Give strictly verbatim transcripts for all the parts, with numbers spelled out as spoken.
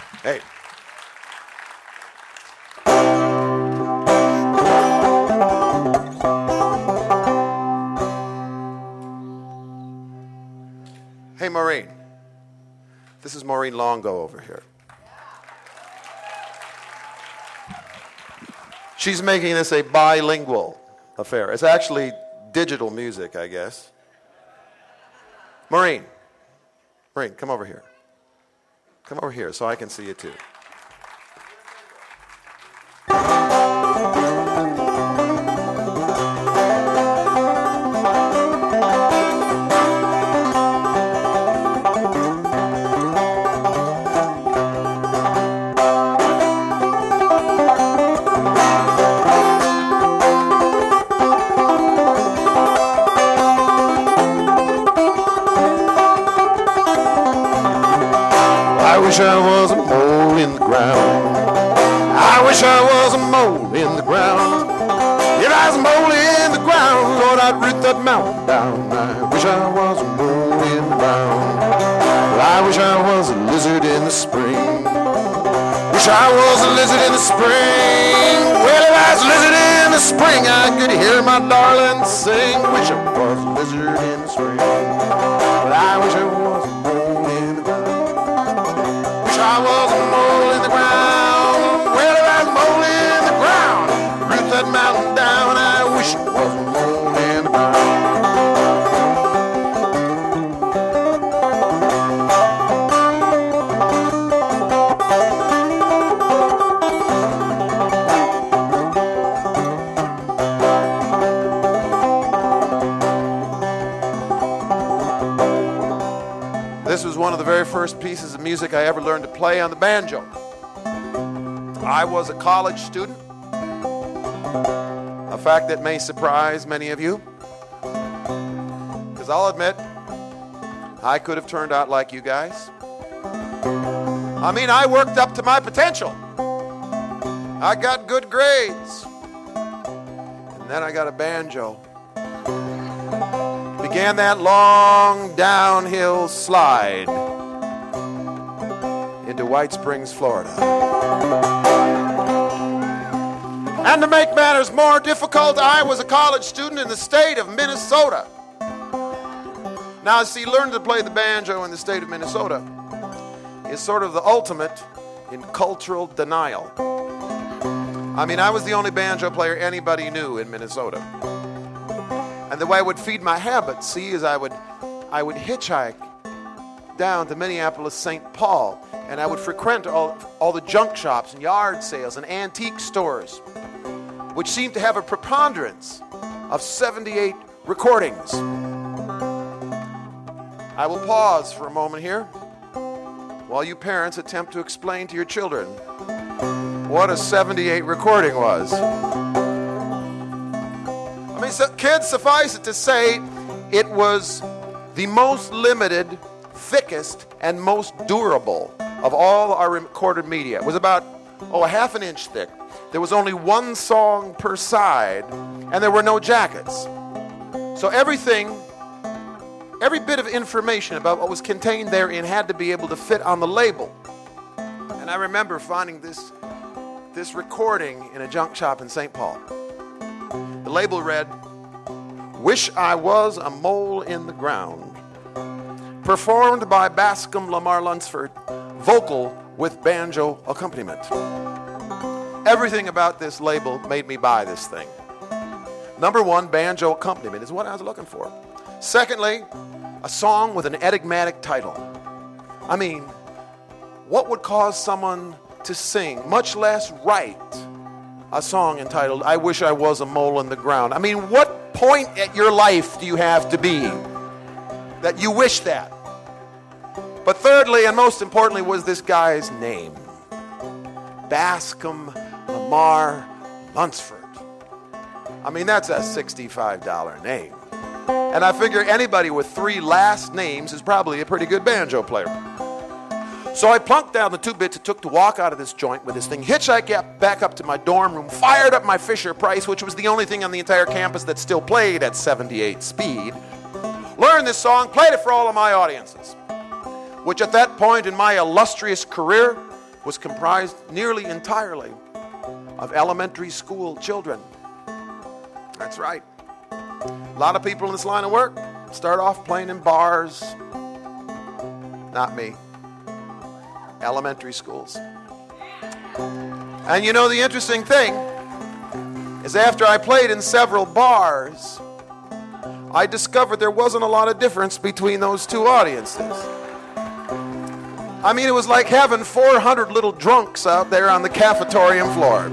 Hey. Hey, Maureen. This is Maureen Longo over here. She's making this a bilingual affair. It's actually digital music, I guess. Maureen. Maureen, come over here. Come over here so I can see you too. I wish I was a mole in the ground. I wish I was a mole in the ground. If I was a mole in the ground, Lord, I'd root that mountain down. I wish I was a mole in the ground. Well, I wish I was a lizard in the spring. Wish I was a lizard in the spring. Well, if I was a lizard in the spring, I could hear my darling sing. Wish I was a lizard in the spring. But I wish I was a mole in the ground. I was a mole in the ground. Well, if I was a mole in the ground, root that mountain down. I wish I was a mole in the ground. This was one of the very first pieces of music I ever learned to play on the banjo. I was a college student, a fact that may surprise many of you, because I'll admit, I could have turned out like you guys. I mean, I worked up to my potential. I got good grades. And then I got a banjo. Began that long downhill slide into White Springs, Florida. And to make matters more difficult, I was a college student in the state of Minnesota. Now, see, learning to play the banjo in the state of Minnesota is sort of the ultimate in cultural denial. I mean, I was the only banjo player anybody knew in Minnesota. And the way I would feed my habit, see, is I would I would hitchhike down to Minneapolis, Saint Paul, and I would frequent all, all the junk shops and yard sales and antique stores, which seemed to have a preponderance of seventy-eight recordings. I will pause for a moment here while you parents attempt to explain to your children what a seventy-eight recording was. I mean, so, kids, suffice it to say, it was the most limited, thickest, and most durable of all our recorded media. It was about, oh, a half an inch thick. There was only one song per side, and there were no jackets. So everything, every bit of information about what was contained therein had to be able to fit on the label. And I remember finding this, this recording in a junk shop in Saint Paul. The label read, "Wish I Was a Mole in the Ground. Performed by Bascom Lamar Lunsford, vocal with banjo accompaniment." Everything about this label made me buy this thing. Number one, banjo accompaniment is what I was looking for. Secondly, a song with an enigmatic title. I mean, what would cause someone to sing, much less write, a song entitled, "I Wish I Was a Mole in the Ground"? I mean, what point at your life do you have to be that you wish that? But thirdly, and most importantly, was this guy's name. Bascom Lamar Lunsford. I mean, that's a sixty-five dollars name. And I figure anybody with three last names is probably a pretty good banjo player. So I plunked down the two bits it took to walk out of this joint with this thing, hitchhiked back up to my dorm room, fired up my Fisher Price, which was the only thing on the entire campus that still played at seventy-eight speed, learned this song, played it for all of my audiences, which at that point in my illustrious career was comprised nearly entirely of elementary school children. That's right. A lot of people in this line of work start off playing in bars. Not me. Elementary schools. And you know, the interesting thing is after I played in several bars, I discovered there wasn't a lot of difference between those two audiences. I mean, it was like having four hundred little drunks out there on the cafetorium floor.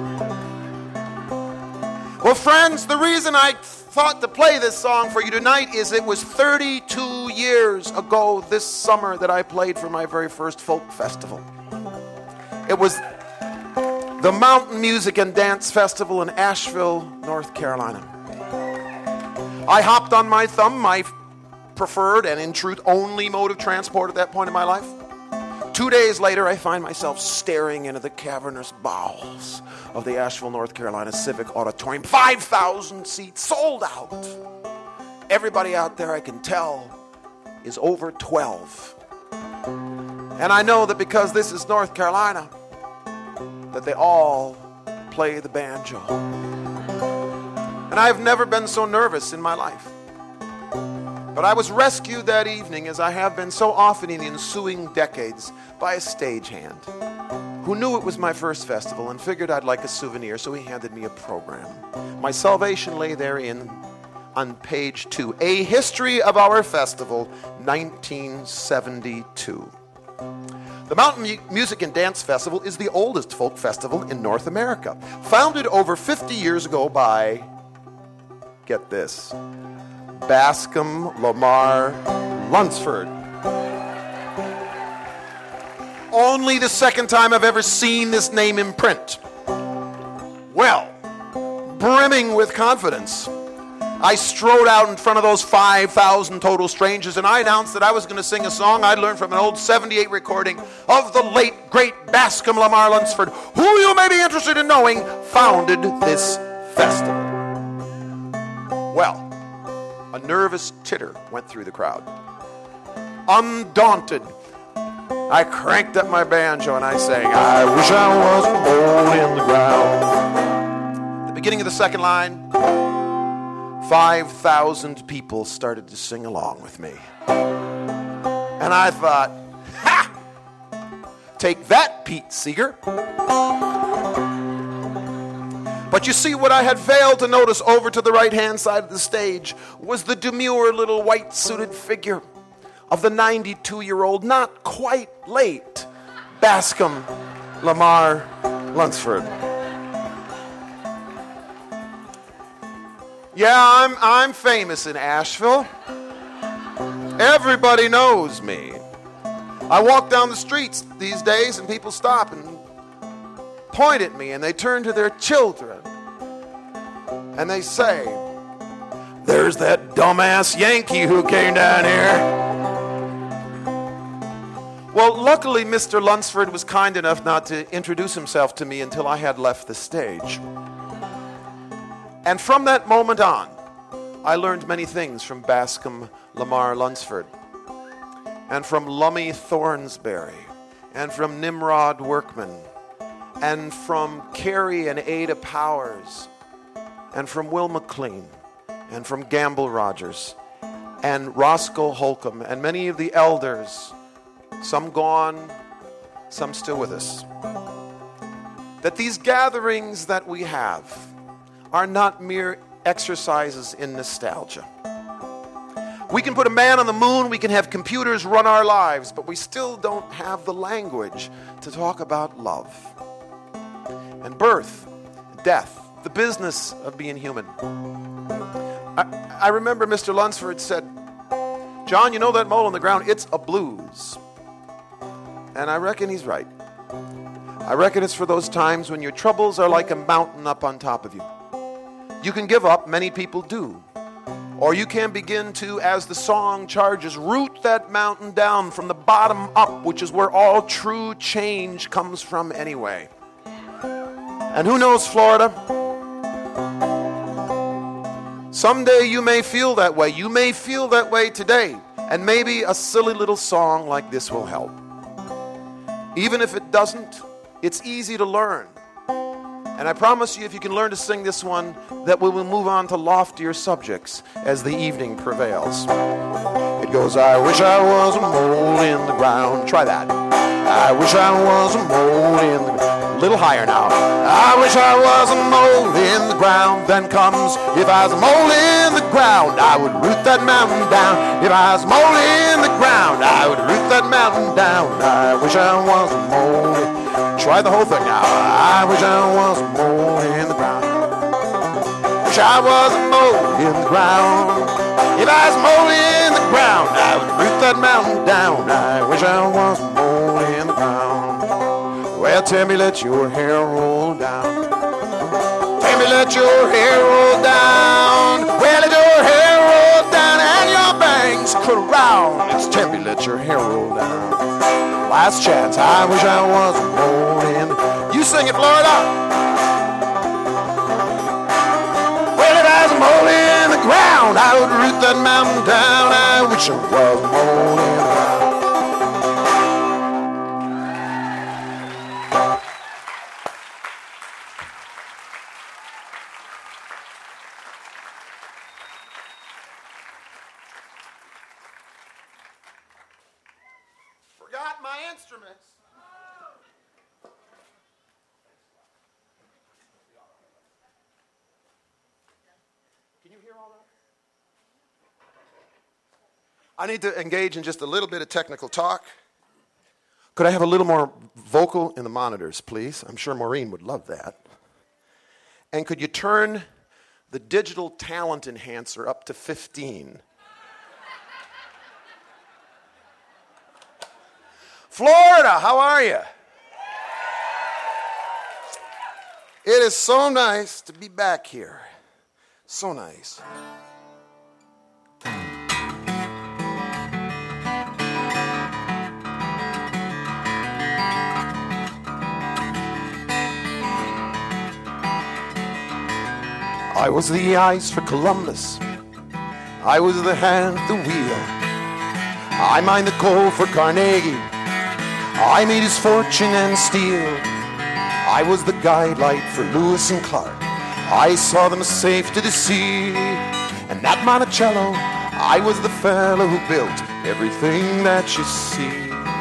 Well, friends, the reason I thought to play this song for you tonight is it was thirty-two years ago this summer that I played for my very first folk festival. It was the Mountain Music and Dance Festival in Asheville, North Carolina. I hopped on my thumb, my preferred and in truth only mode of transport at that point in my life. Two days later, I find myself staring into the cavernous bowels of the Asheville, North Carolina Civic Auditorium. five thousand seats, sold out. Everybody out there, I can tell, is over twelve. And I know that because this is North Carolina, that they all play the banjo. And I've never been so nervous in my life. But I was rescued that evening, as I have been so often in the ensuing decades, by a stagehand who knew it was my first festival and figured I'd like a souvenir, so he handed me a program. My salvation lay therein on page two, A History of Our Festival, nineteen seventy-two. The Mountain Music and Dance Festival is the oldest folk festival in North America, founded over fifty years ago by, get this, Bascom Lamar Lunsford. Only the second time I've ever seen this name in print. Well, brimming with confidence, I strode out in front of those five thousand total strangers and I announced that I was going to sing a song I'd learned from an old seventy-eight recording of the late, great Bascom Lamar Lunsford, who you may be interested in knowing founded this festival. Well, a nervous titter went through the crowd. Undaunted, I cranked up my banjo and I sang, I wish I was a hole in the ground. At the beginning of the second line, five thousand people started to sing along with me. And I thought, ha! Take that, Pete Seeger. But you see, what I had failed to notice over to the right-hand side of the stage was the demure little white-suited figure of the ninety-two-year-old, not quite late, Bascom Lamar Lunsford. Yeah, I'm I'm famous in Asheville. Everybody knows me. I walk down the streets these days and people stop and point at me and they turn to their children and they say, there's that dumbass Yankee who came down here. Well, luckily Mister Lunsford was kind enough not to introduce himself to me until I had left the stage. And from that moment on, I learned many things from Bascom Lamar Lunsford, and from Lummy Thornsberry, and from Nimrod Workman, and from Carrie and Ada Powers, and from Will McLean, and from Gamble Rogers, and Roscoe Holcomb, and many of the elders, some gone, some still with us, that these gatherings that we have are not mere exercises in nostalgia. We can put a man on the moon, we can have computers run our lives, but we still don't have the language to talk about love and birth, death, the business of being human. I, I remember Mister Lunsford said, John, you know that mole on the ground, it's a blues. And I reckon he's right. I reckon it's for those times when your troubles are like a mountain up on top of you. You can give up, many people do. Or you can begin to, as the song charges, root that mountain down from the bottom up, which is where all true change comes from anyway. And who knows, Florida? Someday you may feel that way. You may feel that way today. And maybe a silly little song like this will help. Even if it doesn't, It's easy to learn. And I promise you, if you can learn to sing this one, that we will move on to loftier subjects as the evening prevails. It goes, I wish I was a mole in the ground. Try that. I wish I was a mole in the ground. A little higher now. I wish I was a mole in the ground. Then comes, if I was a mole in the ground, I would root that mountain down. If I was a mole in the ground, I would root that mountain down. I wish I was a mole. Try the whole thing now. I wish I was a mole in the ground. Wish I was a mole in the ground. If I was a mole in the ground, I would root that mountain down. I wish I was a mole in the ground. Well, Tammy, let your hair roll down. Tammy, let your hair roll down. Well, let your hair roll down and your bangs curl around. It's Tammy, let your hair roll down. Last chance. I wish I was a mole in. You sing it, Florida. Well, if I was a mole in the ground, I would root that mountain down. I wish I was a mole in the ground. Forgot my instruments. Can you hear all that? I need to engage in just a little bit of technical talk. Could I have a little more vocal in the monitors, please? I'm sure Maureen would love that. And could you turn the digital talent enhancer up to fifteen? Florida, how are you? It is so nice to be back here. So nice. I was the eyes for Columbus. I was the hand at the wheel. I mined the coal for Carnegie. I made his fortune and steel. I was the guide light for Lewis and Clark. I saw them safe to the sea. And at Monticello, I was the fellow who built everything that you see.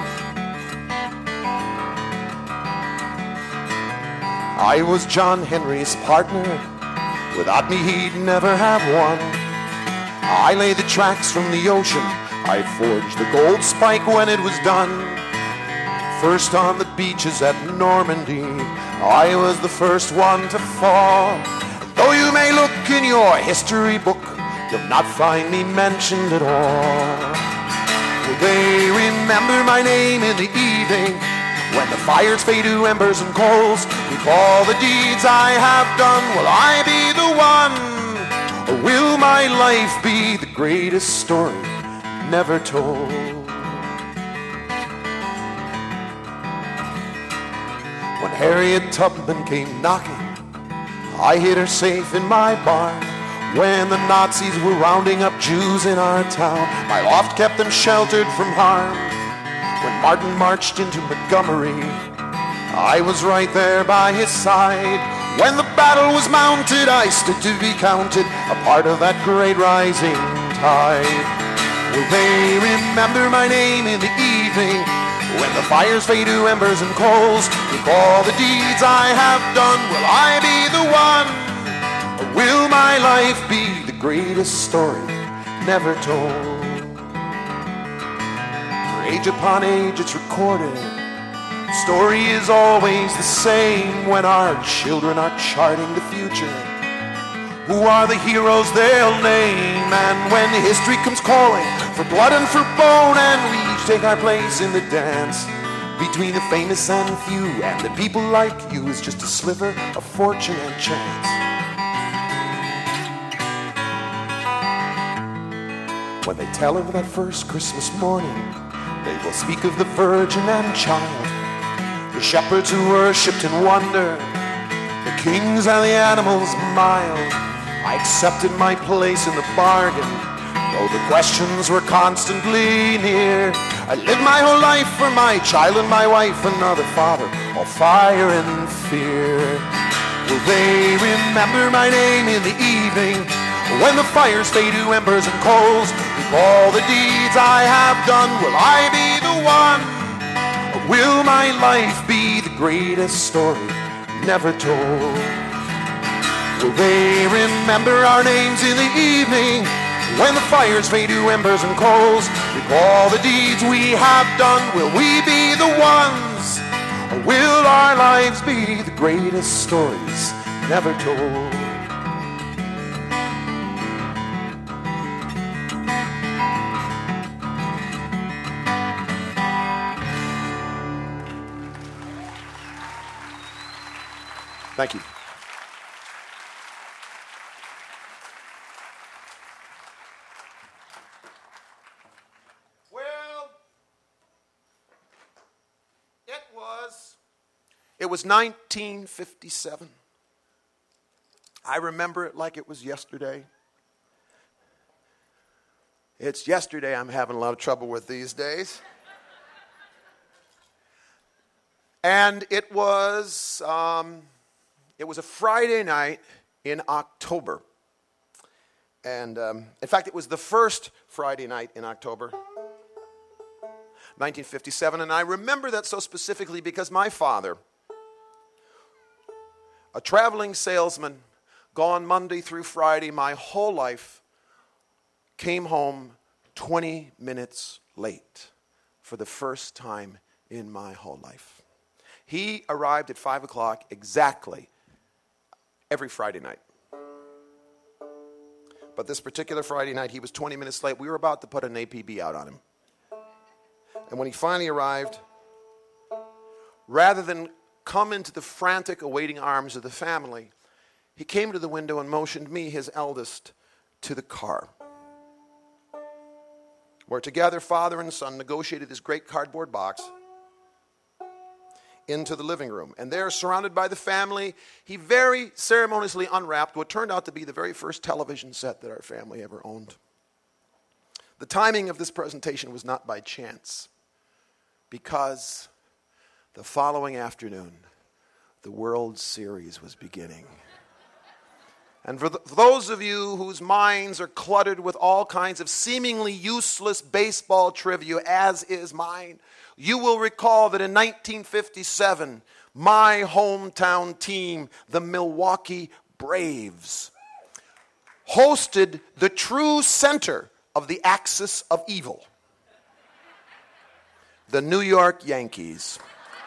I was John Henry's partner. Without me, he'd never have won. I laid the tracks from the ocean. I forged the gold spike when it was done. First on the beaches at Normandy, I was the first one to fall. And though you may look in your history book, you'll not find me mentioned at all. Will they remember my name in the evening, when the fires fade to embers and coals? Recall the deeds I have done. Will I be the one, or will my life be the greatest story never told? When Harriet Tubman came knocking, I hid her safe in my barn. When the Nazis were rounding up Jews in our town, my loft kept them sheltered from harm. When Martin marched into Montgomery, I was right there by his side. When the battle was mounted, I stood to be counted, a part of that great rising tide. Will they remember my name in the evening, when the fires fade to embers and coals? Recall the deeds I have done. Will I be the one, or will my life be the greatest story never told? For age upon age it's recorded. The story is always the same when our children are charting the future. Who are the heroes they'll name? And when history comes calling for blood and for bone, and we each take our place in the dance between the famous and few, and the people like you is just a sliver of fortune and chance. When they tell of that first Christmas morning, they will speak of the Virgin and Child, the shepherds who worshipped in wonder, the kings and the animals mild. I accepted my place in the bargain, though the questions were constantly near. I live my whole life for my child and my wife, another father, all fire and fear. Will they remember my name in the evening when the fires fade to embers and coals? With all the deeds I have done, will I be the one? Or will my life be the greatest story never told? Will they remember our names in the evening when the fires fade to embers and coals? With all the deeds we have done, will we be the ones? Or will our lives be the greatest stories never told? Thank you. Well, it was it was nineteen fifty-seven. I remember it like it was yesterday. It's yesterday I'm having a lot of trouble with these days. And it was um, it was a Friday night in October. And um, in fact, it was the first Friday night in October, nineteen fifty-seven. And I remember that so specifically because my father, a traveling salesman, gone Monday through Friday my whole life, came home twenty minutes late for the first time in my whole life. He arrived at five o'clock exactly every Friday night. But this particular Friday night, he was twenty minutes late. We were about to put an A P B out on him. And when he finally arrived, rather than come into the frantic awaiting arms of the family, he came to the window and motioned me, his eldest, to the car, where together father and son negotiated this great cardboard box into the living room. And there, surrounded by the family, he very ceremoniously unwrapped what turned out to be the very first television set that our family ever owned. The timing of this presentation was not by chance, because the following afternoon, the World Series was beginning. And for, the, for those of you whose minds are cluttered with all kinds of seemingly useless baseball trivia, as is mine, you will recall that in nineteen fifty-seven, my hometown team, the Milwaukee Braves, hosted the true center of the axis of evil, the New York Yankees,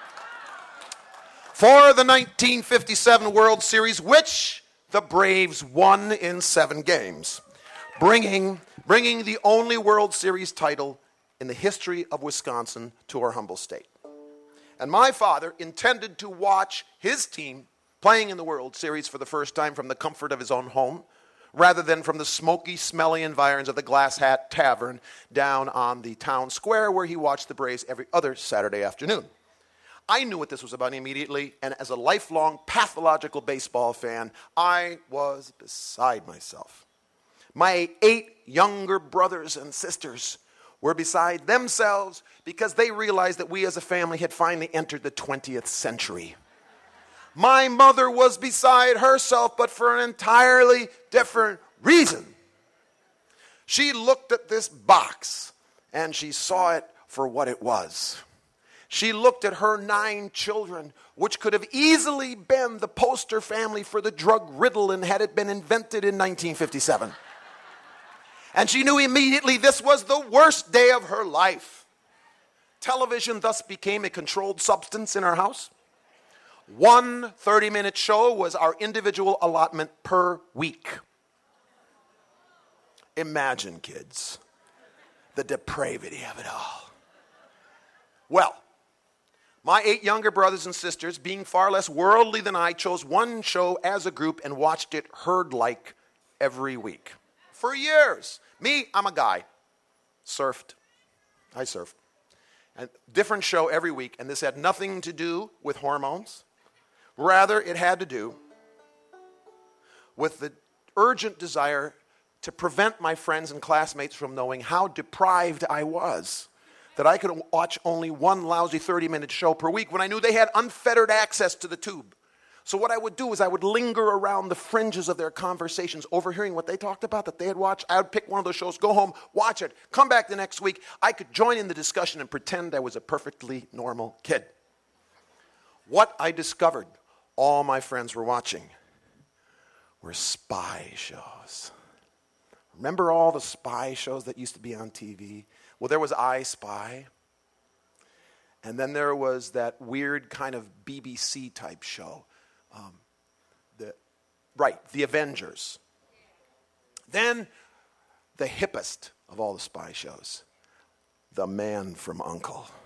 for the nineteen fifty-seven World Series, which the Braves won in seven games, bringing, bringing the only World Series title in the history of Wisconsin to our humble state. And my father intended to watch his team playing in the World Series for the first time from the comfort of his own home, rather than from the smoky, smelly environs of the Glass Hat Tavern down on the town square where he watched the Braves every other Saturday afternoon. I knew what this was about immediately, and as a lifelong pathological baseball fan, I was beside myself. My eight younger brothers and sisters were beside themselves because they realized that we as a family had finally entered the twentieth century. My mother was beside herself, but for an entirely different reason. She looked at this box, and she saw it for what it was. She looked at her nine children, which could have easily been the poster family for the drug Ritalin had it been invented in nineteen fifty-seven. And she knew immediately this was the worst day of her life. Television thus became a controlled substance in our house. One thirty-minute show was our individual allotment per week. Imagine, kids, the depravity of it all. Well, my eight younger brothers and sisters, being far less worldly than I, chose one show as a group and watched it herd-like every week. For years. Me, I'm a guy. Surfed. I surfed. And different show every week, and this had nothing to do with hormones. Rather, it had to do with the urgent desire to prevent my friends and classmates from knowing how deprived I was. that I could watch only one lousy thirty-minute show per week when I knew they had unfettered access to the tube. So what I would do is I would linger around the fringes of their conversations, overhearing what they talked about that they had watched. I would pick one of those shows, go home, watch it, come back the next week. I could join in the discussion and pretend I was a perfectly normal kid. What I discovered all my friends were watching were spy shows. Remember all the spy shows that used to be on T V? Well, there was I Spy. And then there was that weird kind of B B C type show. Um, the, right, The Avengers. Then the hippest of all the spy shows, The Man from U N C L E.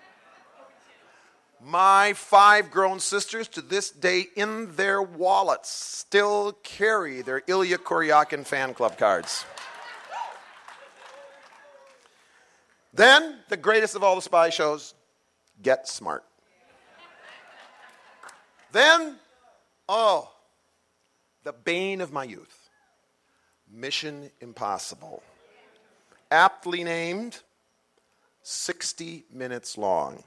My five grown sisters to this day in their wallets still carry their Ilya Kuryakin fan club cards. Then, the greatest of all the spy shows, Get Smart. Then, oh, the bane of my youth, Mission Impossible. Aptly named, sixty minutes long.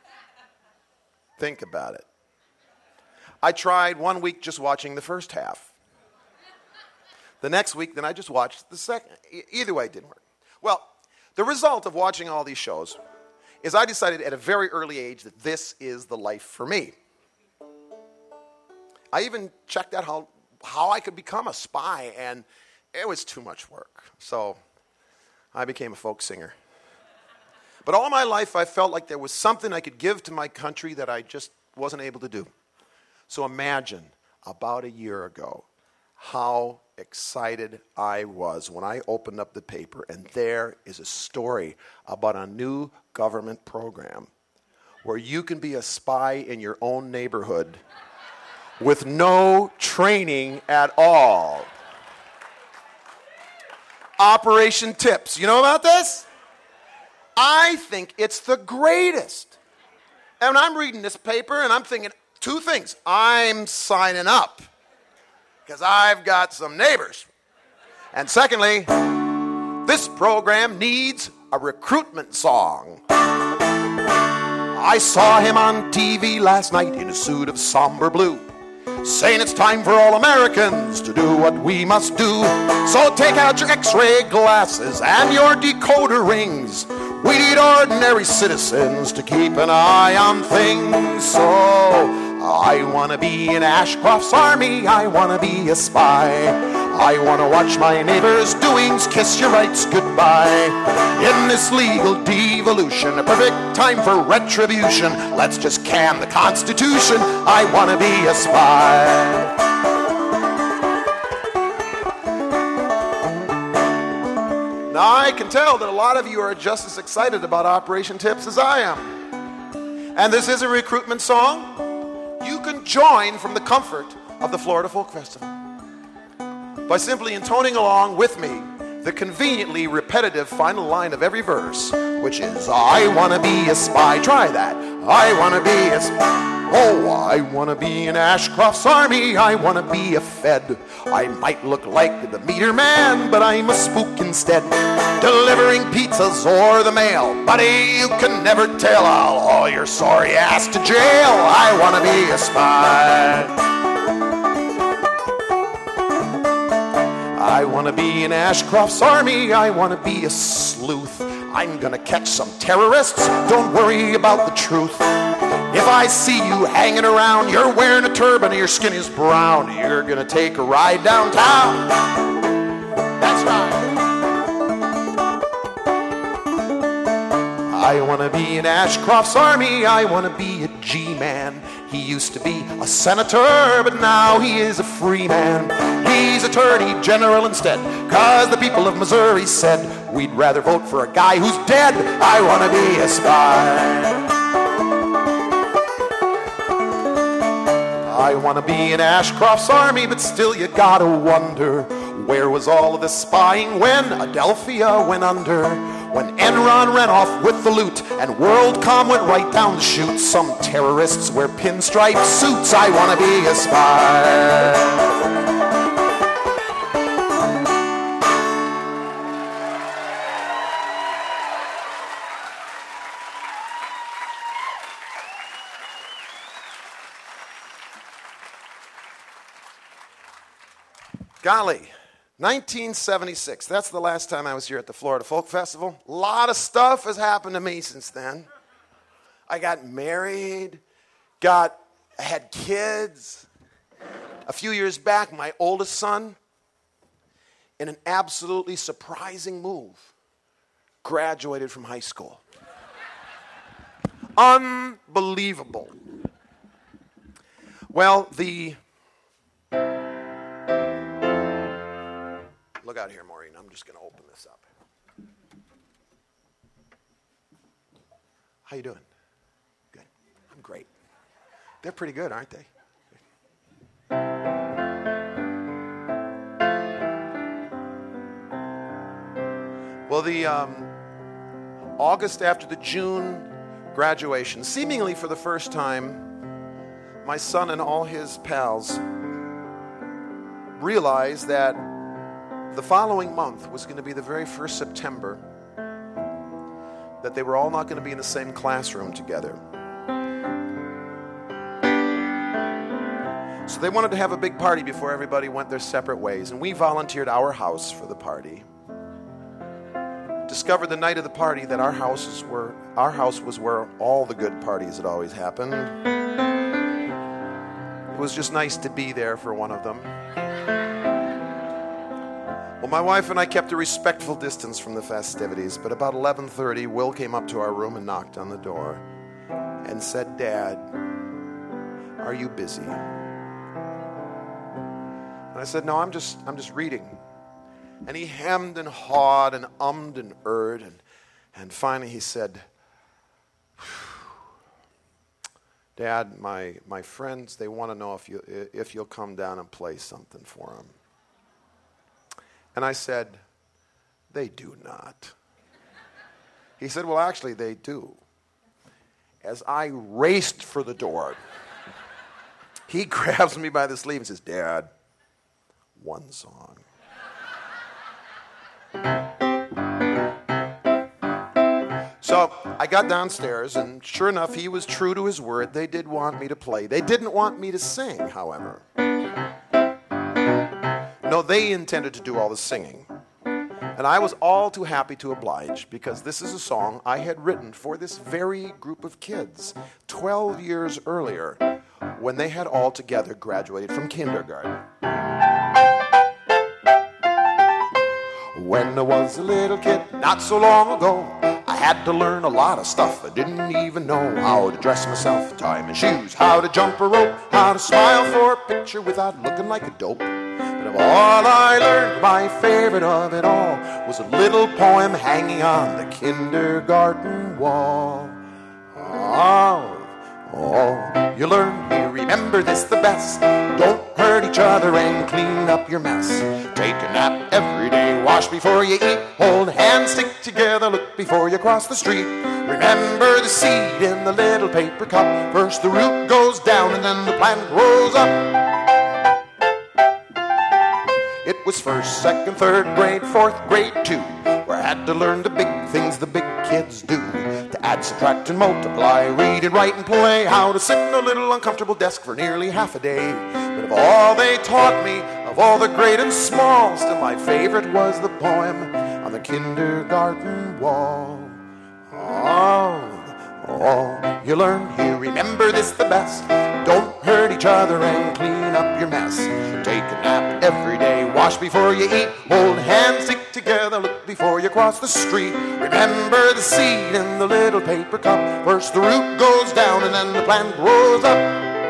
Think about it. I tried one week just watching the first half. The next week, then I just watched the second. E- either way, it didn't work. Well, the result of watching all these shows is I decided at a very early age that this is the life for me. I even checked out how, how I could become a spy, and it was too much work. So I became a folk singer. But all my life I felt like there was something I could give to my country that I just wasn't able to do. So imagine about a year ago how excited I was when I opened up the paper and there is a story about a new government program where you can be a spy in your own neighborhood with no training at all. Operation Tips. You know about this? I think it's the greatest. And I'm reading this paper and I'm thinking two things. I'm signing up because I've got some neighbors. And secondly, this program needs a recruitment song. I saw him on T V last night in a suit of somber blue, saying it's time for all Americans to do what we must do. So take out your x-ray glasses and your decoder rings. We need ordinary citizens to keep an eye on things. So I want to be in Ashcroft's army. I want to be a spy. I want to watch my neighbors' doings, kiss your rights goodbye. In this legal devolution, a perfect time for retribution. Let's just can the Constitution. I want to be a spy. Now, I can tell that a lot of you are just as excited about Operation Tips as I am. And this is a recruitment song. You can join from the comfort of the Florida Folk Festival by simply intoning along with me the conveniently repetitive final line of every verse, which is, I want to be a spy. Try that. I want to be a spy. Oh, I want to be in Ashcroft's army. I want to be a Fed. I might look like the meter man, but I'm a spook instead. Delivering pizzas or the mail. Buddy, you can never tell. I'll haul your sorry ass to jail. I want to be a spy. I want to be in Ashcroft's army. I want to be a sleuth. I'm going to catch some terrorists. Don't worry about the truth. If I see you hanging around, you're wearing a turban and your skin is brown, you're going to take a ride downtown. That's right. I want to be in Ashcroft's army. I want to be a G-man. He used to be a senator, but now he is a free man. He's attorney general instead, cause the people of Missouri said we'd rather vote for a guy who's dead. I want to be a spy. I want to be in Ashcroft's army, but still you gotta wonder, where was all of the spying when Adelphia went under? When Enron ran off with the loot and WorldCom went right down the chute. Some terrorists wear pinstripe suits. I want to be a spy. Golly, nineteen seventy-six. That's the last time I was here at the Florida Folk Festival. A lot of stuff has happened to me since then. I got married, got had kids. A few years back, my oldest son, in an absolutely surprising move, graduated from high school. Unbelievable. Well, the... Look out here, Maureen. I'm just going to open this up. How you doing? Good. I'm great. They're pretty good, aren't they? Well, the um, August after the June graduation, seemingly for the first time, my son and all his pals realized that the following month was going to be the very first September that they were all not going to be in the same classroom together. So they wanted to have a big party before everybody went their separate ways, and we volunteered our house for the party. Discovered the night of the party that our houses were our house was where all the good parties had always happened. It was just nice to be there for one of them. Well, my wife and I kept a respectful distance from the festivities, but about eleven thirty, Will came up to our room and knocked on the door and said, "Dad, are you busy?" And I said, "No, I'm just I'm just reading." And he hemmed and hawed and ummed and erred, and, and finally he said, "Dad, my my friends, they want to know if you if you'll come down and play something for them." And I said, "They do not." He said, "Well, actually, they do." As I raced for the door, he grabs me by the sleeve and says, "Dad, one song." So I got downstairs, and sure enough, he was true to his word. They did want me to play. They didn't want me to sing, however. No, they intended to do all the singing. And I was all too happy to oblige, because this is a song I had written for this very group of kids twelve years earlier, when they had all together graduated from kindergarten. When I was a little kid, not so long ago, I had to learn a lot of stuff. I didn't even know how to dress myself, tie my shoes, how to jump a rope, how to smile for a picture without looking like a dope. But of all I learned, my favorite of it all was a little poem hanging on the kindergarten wall. Oh, oh, you learn, you remember this the best. Don't hurt each other and clean up your mess. Take a nap every day, wash before you eat. Hold hands, stick together, look before you cross the street. Remember the seed in the little paper cup. First the root goes down and then the plant grows up. It was first, second, third grade, fourth grade too, where I had to learn the big things the big kids do. To add, subtract, and multiply, read and write and play, how to sit in a little uncomfortable desk for nearly half a day. But of all they taught me, of all the great and small, still my favorite was the poem on the kindergarten wall. Oh, oh, you learn, you remember this the best. Don't hurt each other and clean up your mess. Take a nap every day, wash before you eat. Hold hands, stick together, look before you cross the street. Remember the seed in the little paper cup. First the root goes down and then the plant grows up.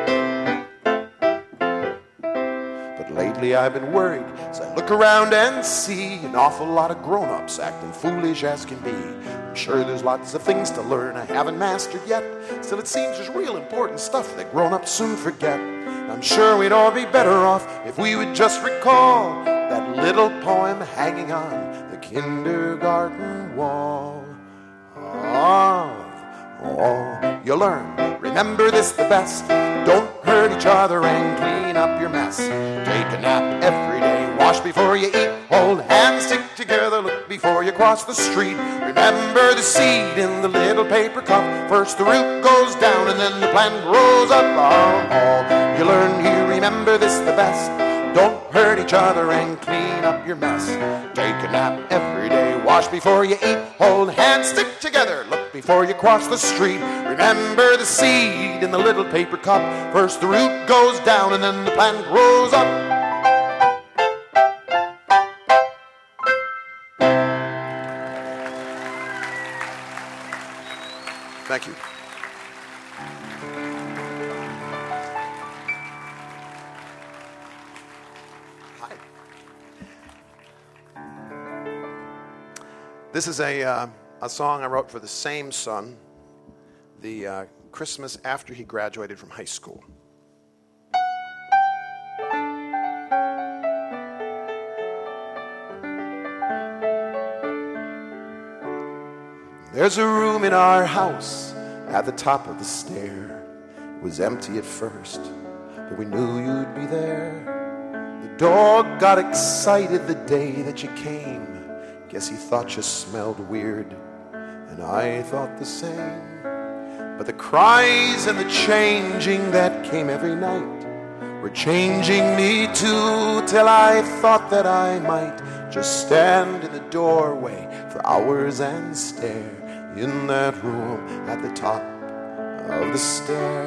But lately I've been worried as I look around and see an awful lot of grown-ups acting foolish as can be. I'm sure there's lots of things to learn I haven't mastered yet. Still it seems there's real important stuff that grown-ups soon forget. I'm sure we'd all be better off if we would just recall that little poem hanging on the kindergarten wall. Oh, oh, you learn, remember this the best. Don't hurt each other and clean up your mess. Take a nap every day, wash before you eat. Hold hands, stick together, look before you cross the street. Remember the seed in the little paper cup. First the root goes down and then the plant grows up. Oh, oh, you learn, you remember this the best. Don't hurt each other and clean up your mess. Take a nap every day, wash before you eat, hold hands, stick together, look before you cross the street. Remember the seed in the little paper cup. First the root goes down and then the plant grows up. Thank you. Hi. This is a, uh, a song I wrote for the same son, the uh, Christmas after he graduated from high school. There's a room in our house at the top of the stair. It was empty at first, but we knew you'd be there. The dog got excited the day that you came. Guess he thought you smelled weird, and I thought the same. But the cries and the changing that came every night were changing me too, till I thought that I might just stand in the doorway for hours and stare in that room at the top of the stair.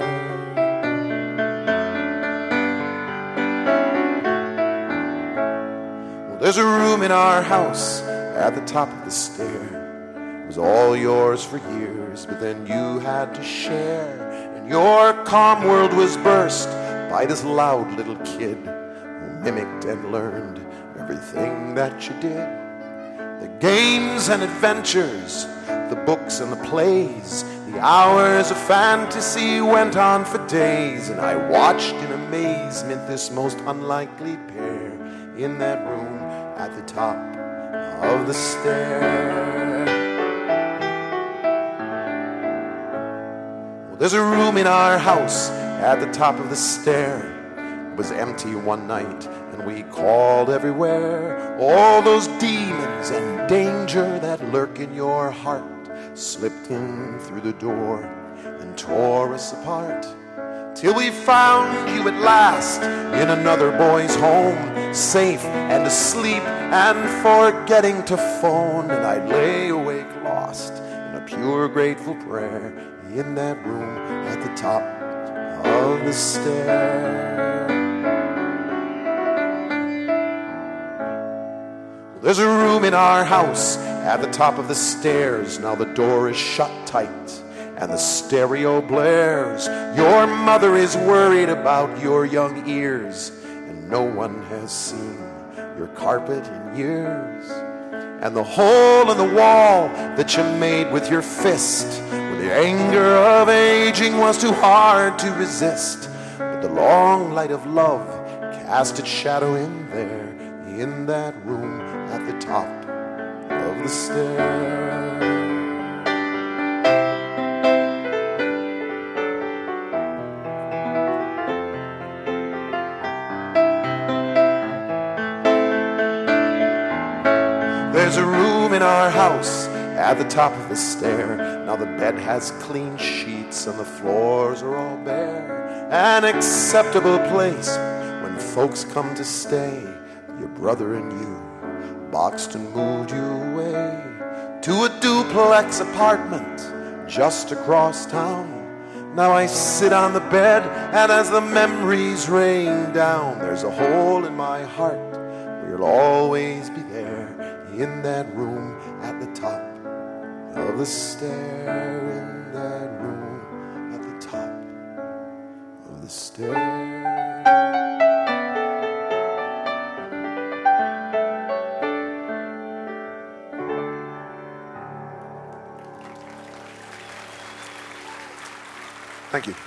Well, there's a room in our house at the top of the stair. It was all yours for years, but then you had to share, and your calm world was burst by this loud little kid who mimicked and learned everything that you did. The games and adventures, the books and the plays, the hours of fantasy went on for days, and I watched in amazement this most unlikely pair in that room at the top of the stair. Well, there's a room in our house at the top of the stair. It was empty one night, and we called everywhere. All those demons and danger that lurk in your heart slipped in through the door and tore us apart, till we found you at last in another boy's home, safe and asleep and forgetting to phone. And I lay awake lost in a pure grateful prayer in that room at the top of the stair. There's a room in our house at the top of the stairs. Now the door is shut tight and the stereo blares. Your mother is worried about your young ears, and no one has seen your carpet in years. And the hole in the wall that you made with your fist, when the anger of aging was too hard to resist, but the long light of love cast its shadow in there, in that room at the top of the stair. There's a room in our house at the top of the stair. Now the bed has clean sheets and the floors are all bare. An acceptable place when folks come to stay. Your brother and you boxed and moved you away to a duplex apartment just across town. Now I sit on the bed, and as the memories rain down, there's a hole in my heart where you'll always be there, in that room at the top of the stair, in that room at the top of the stair. Thank you.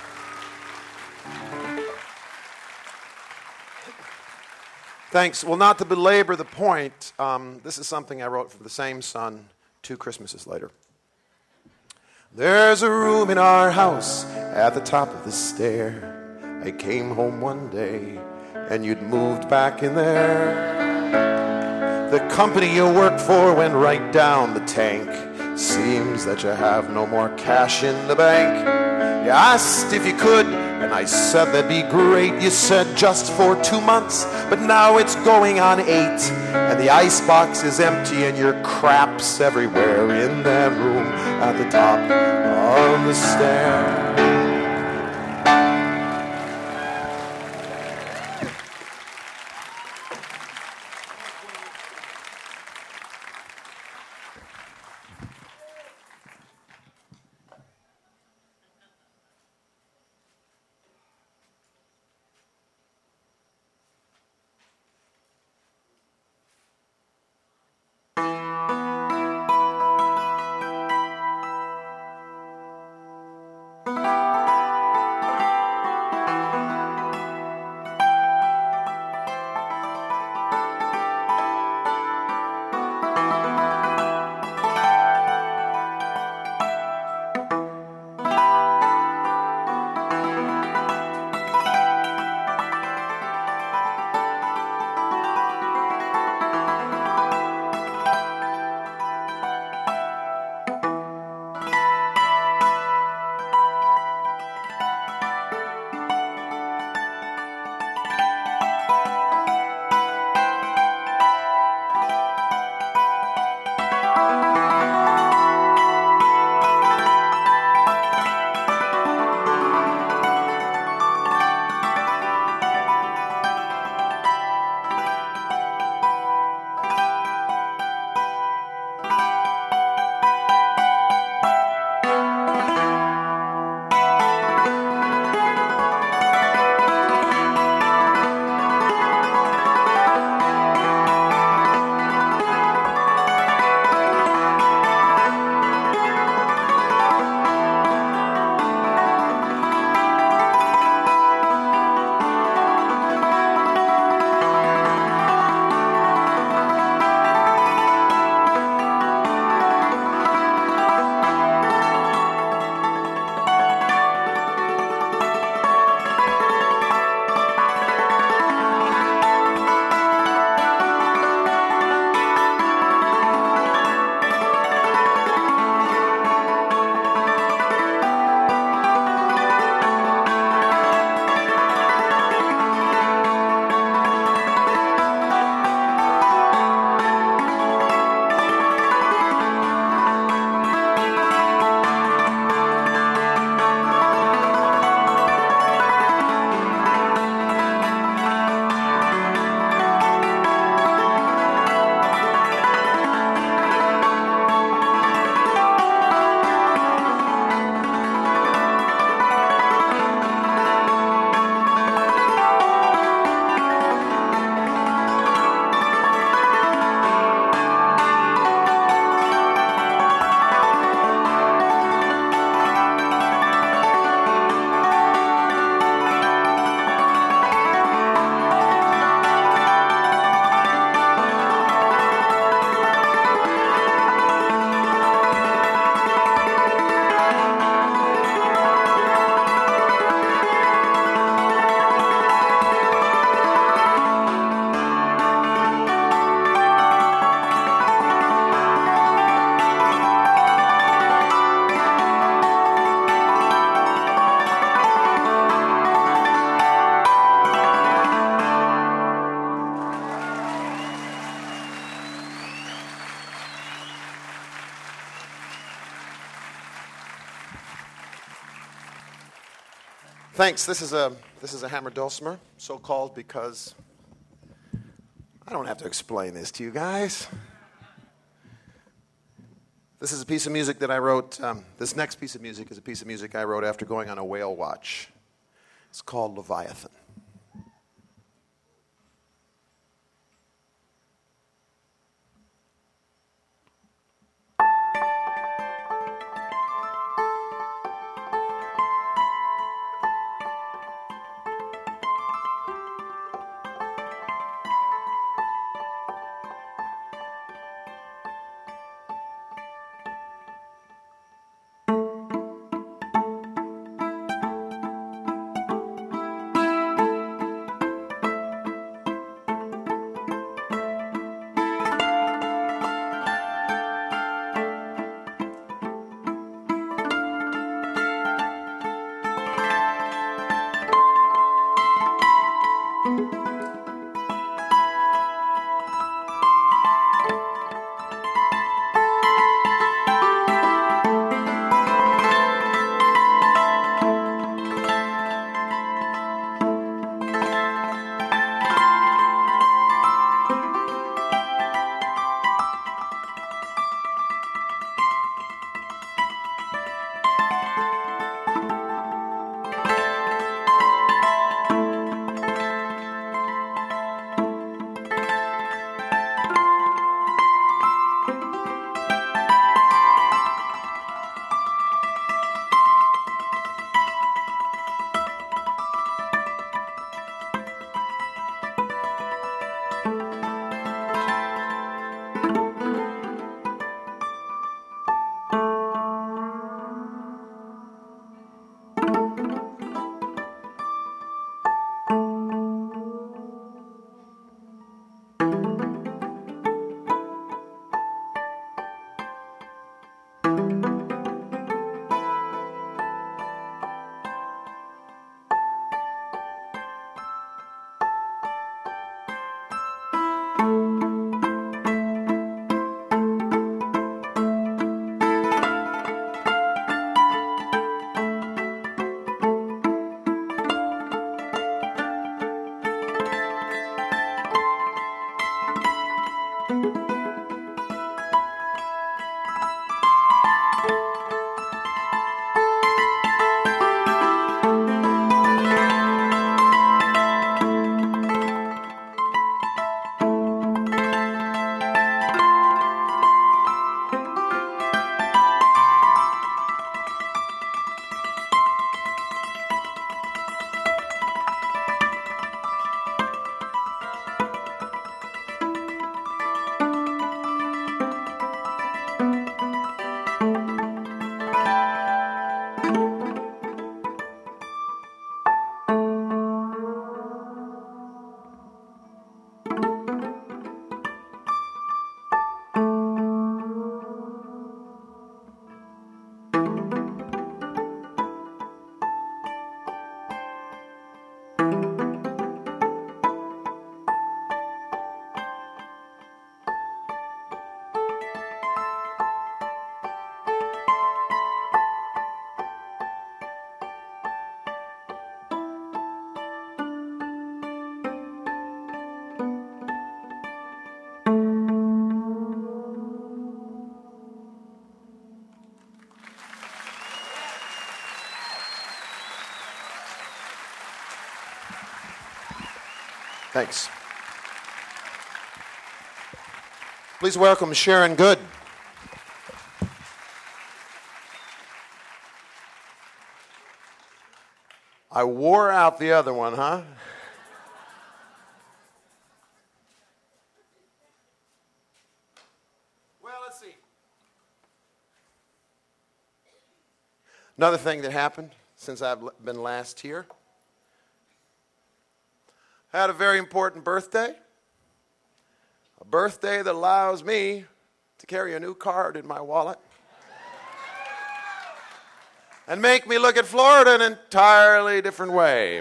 Thanks. Well, not to belabor the point, um, this is something I wrote for the same son two Christmases later. There's a room in our house at the top of the stair. I came home one day and you'd moved back in there. The company you worked for went right down the tank. Seems that you have no more cash in the bank. You asked if you could And I said that'd be great. You said just for two months, but now it's going on eight. And the icebox is empty and your crap's everywhere in that room at the top of the stairs. Thanks. This is a this is a hammered dulcimer, so called because I don't have to explain this to you guys. This is a piece of music that I wrote. Um, this next piece of music is a piece of music I wrote after going on a whale watch. It's called Leviathan. Thanks. Please welcome Sharon Good. I wore out the other one, huh? Well, let's see. Another thing that happened since I've been last here. I had a very important birthday. A birthday that allows me to carry a new card in my wallet. And make me look at Florida in an entirely different way.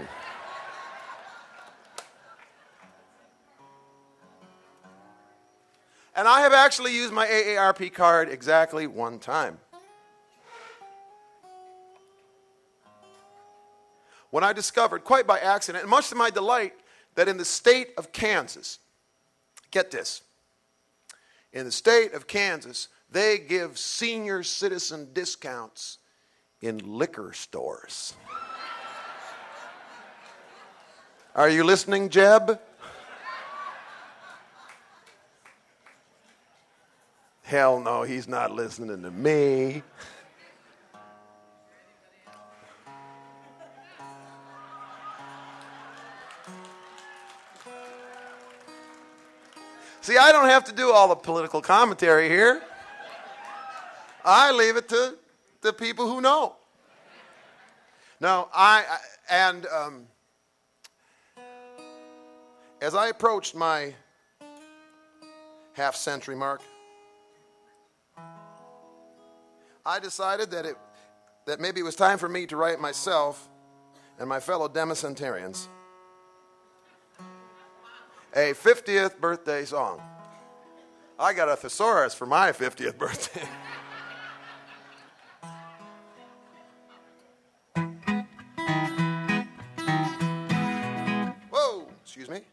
And I have actually used my A A R P card exactly one time. When I discovered, quite by accident, and much to my delight, that in the state of Kansas, get this, in the state of Kansas, they give senior citizen discounts in liquor stores. Are you listening, Jeb? Hell no, he's not listening to me. See, I don't have to do all the political commentary here. I leave it to the people who know. Now, I, I and um, as I approached my half-century mark, I decided that it that maybe it was time for me to write myself and my fellow demicentenarians a fiftieth birthday song. I got a thesaurus for my fiftieth birthday. Whoa, excuse me.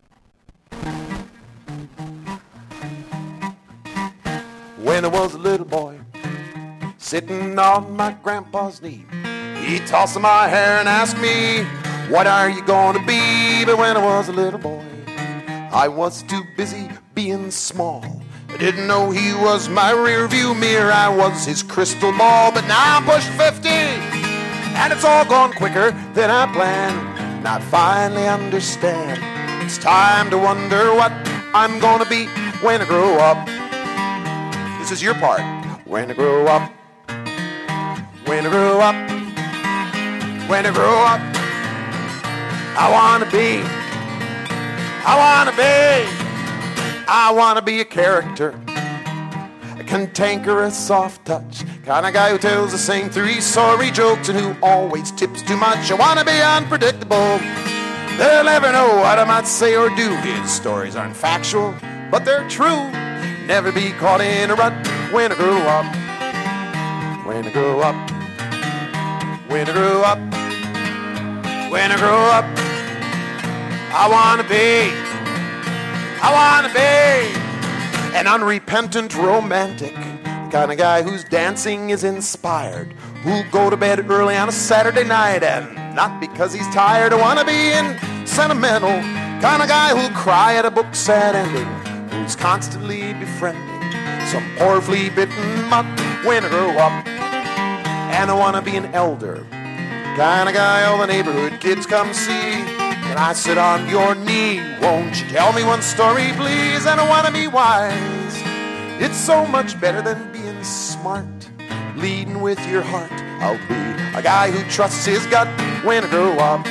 When I was a little boy, sitting on my grandpa's knee, he tossed my hair and asked me, what are you going to be? But when I was a little boy, I was too busy being small. I didn't know he was my rear view mirror. I was his crystal ball. But now I'm pushed fifty, and it's all gone quicker than I planned. And I finally understand it's time to wonder what I'm gonna be when I grow up. This is your part. When I grow up, when I grow up, when I grow up, I wanna be, I wanna be, I wanna be a character, a cantankerous, soft touch, kind of guy who tells the same three sorry jokes and who always tips too much. I wanna be unpredictable. They'll never know what I might say or do. His stories aren't factual, but they're true. Never be caught in a rut when I grow up. When I grow up. When I grow up. When I grow up. I wanna be. I wanna be an unrepentant romantic, the kind of guy whose dancing is inspired, who'll go to bed early on a Saturday night, and not because he's tired. I wanna be in sentimental, kind of guy who'll cry at a book's sad ending, who's constantly befriending some poor flea-bitten mutt when I grow up. And I wanna be an elder, kind of guy all the neighborhood kids come see. And I sit on your knee, won't you tell me one story, please? And I want to be wise. It's so much better than being smart. Leading with your heart. I'll be a guy who trusts his gut when I grow up.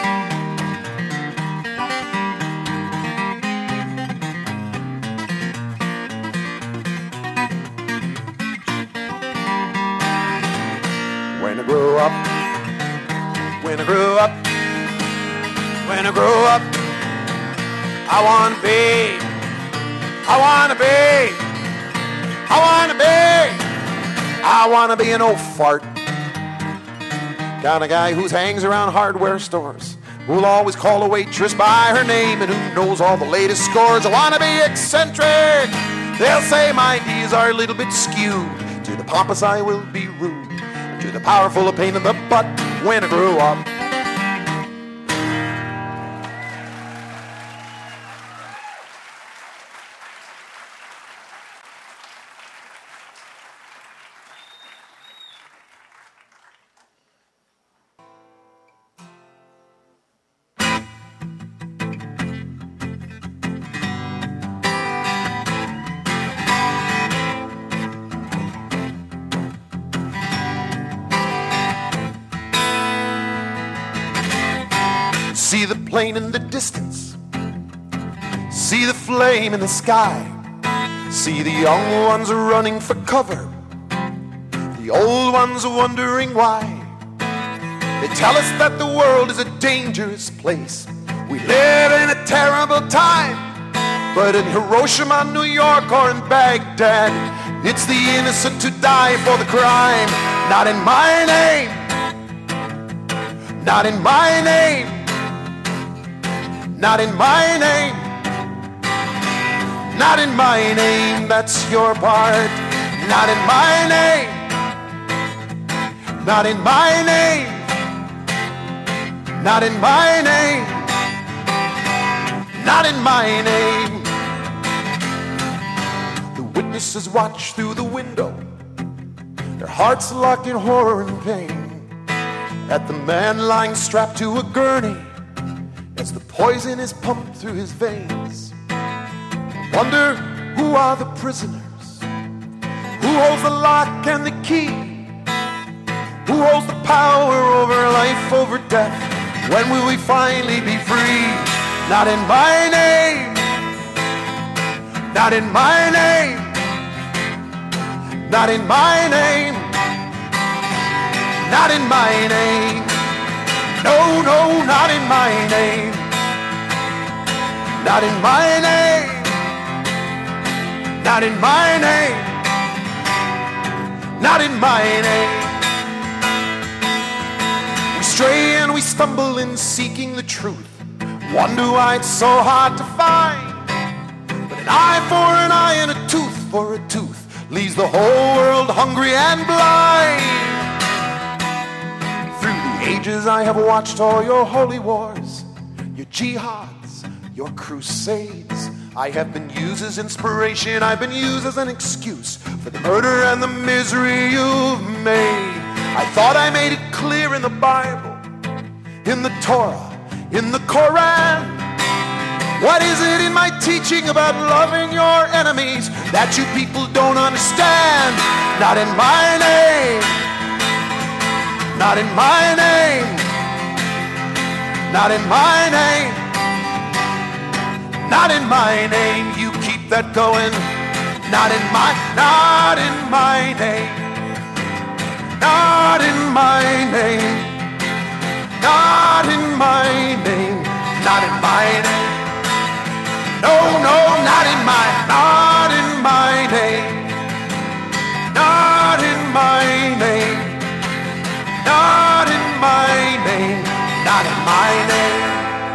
When I grow up. When I grow up. When I grow up, I wanna be, I wanna be, I wanna be, I wanna be an old fart. Kind of guy who hangs around hardware stores, who'll always call a waitress by her name and who knows all the latest scores. I wanna be eccentric. They'll say my ideas are a little bit skewed. To the pompous I will be rude. To the powerful a pain in the butt when I grow up. See the plane in the distance. See the flame in the sky. See the young ones running for cover. The old ones wondering why. They tell us that the world is a dangerous place. We live in a terrible time. But in Hiroshima, New York, or in Baghdad, it's the innocent who die for the crime. Not in my name. Not in my name. Not in my name. Not in my name, that's your part. Not in my name. Not in my name. Not in my name. Not in my name. The witnesses watch through the window, their hearts locked in horror and pain, at the man lying strapped to a gurney as the poison is pumped through his veins. Wonder who are the prisoners, who holds the lock and the key, who holds the power over life, over death. When will we finally be free? Not in my name. Not in my name. Not in my name. Not in my name. No, no, not in my name. Not in my name. Not in my name. Not in my name. We stray and we stumble in seeking the truth. Wonder why it's so hard to find. But an eye for an eye and a tooth for a tooth leaves the whole world hungry and blind. Through the ages I have watched all your holy wars, your jihads, your crusades. I have been used as inspiration, I've been used as an excuse for the murder and the misery you've made. I thought I made it clear in the Bible, in the Torah, in the Koran. What is it in my teaching about loving your enemies that you people don't understand? Not in my name. Not in my name. Not in my name. Not in my name. You keep that going. Not in my, not in my name. Not in my name. Not in my name. Not in my name. No, no, not in my, not in my name. Not in my name. Not in my name. Not in my name.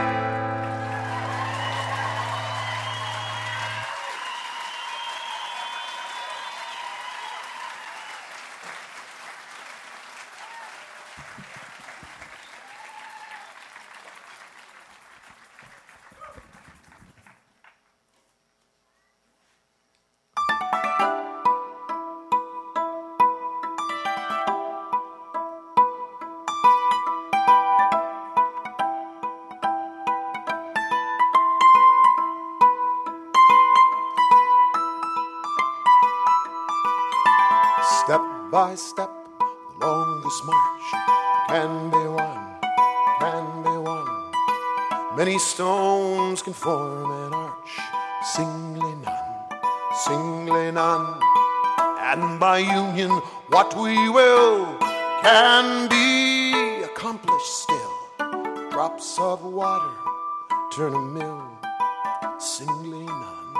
Step by step, along this march can be won, can be won. Many stones can form an arch, singly none, singly none. And by union, what we will can be accomplished still. Drops of water turn a mill, singly none.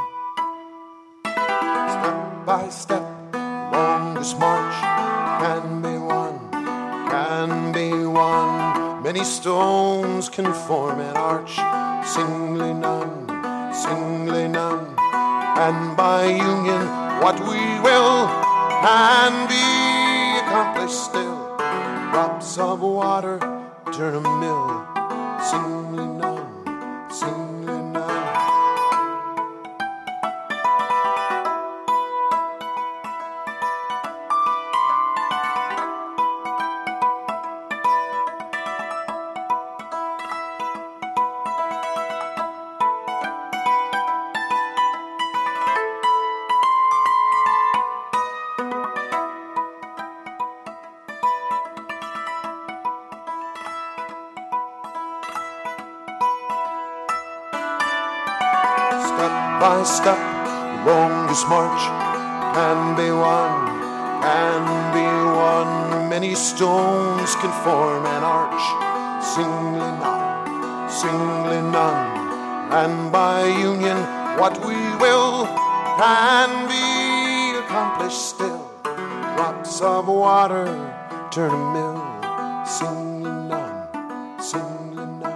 Step by step, along this march can be won, can be won. Many stones can form an arch, singly none, singly none. And by union, what we will can be accomplished still. Drops of water turn a mill, singly none, singly none. by step, the longest march can be won, can be won. Many stones can form an arch, singly none, singly none. And by union, what we will can be accomplished still. Drops of water turn a mill, singly none, singly none.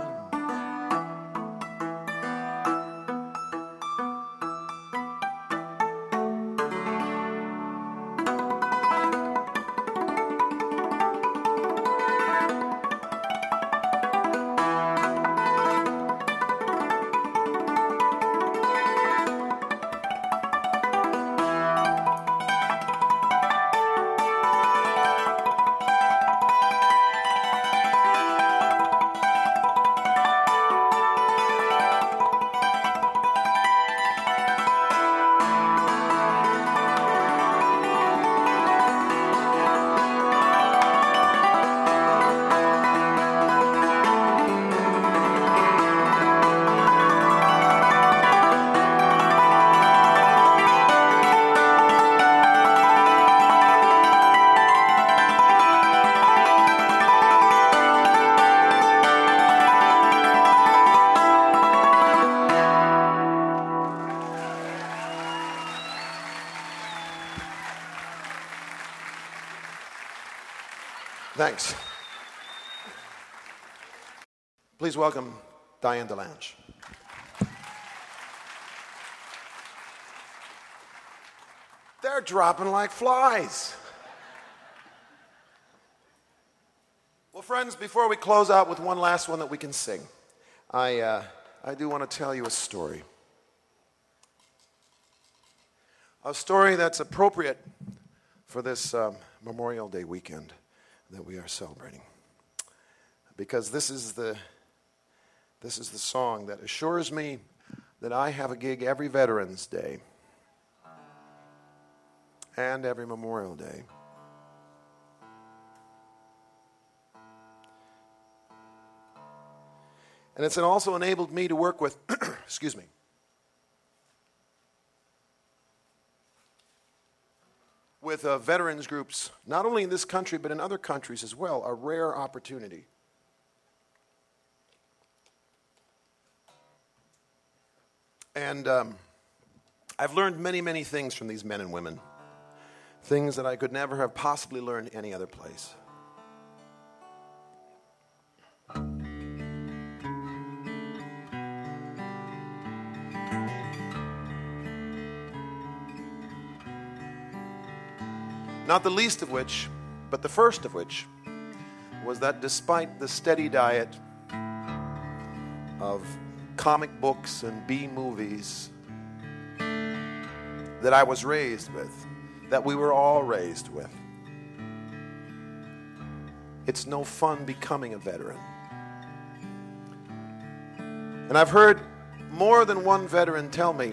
Thanks. Please welcome Diane DeLange. They're dropping like flies. Well, friends, before we close out with one last one that we can sing, I, uh, I do want to tell you a story. A story that's appropriate for this um, Memorial Day weekend that we are celebrating, because this is the this is the song that assures me that I have a gig every Veterans Day and every Memorial Day. And it's also enabled me to work with excuse me with uh, veterans groups, not only in this country, but in other countries as well, a rare opportunity. And um, I've learned many, many things from these men and women, things that I could never have possibly learned any other place. Not the least of which, but the first of which, was that despite the steady diet of comic books and B-movies that I was raised with, that we were all raised with, it's no fun becoming a veteran. And I've heard more than one veteran tell me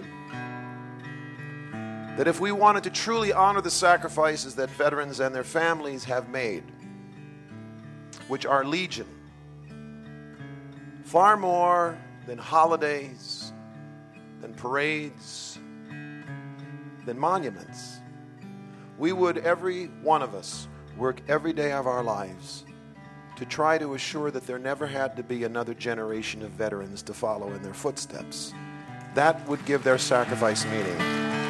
that if we wanted to truly honor the sacrifices that veterans and their families have made, which are legion, far more than holidays, than parades, than monuments, we would, every one of us, work every day of our lives to try to assure that there never had to be another generation of veterans to follow in their footsteps. That would give their sacrifice meaning.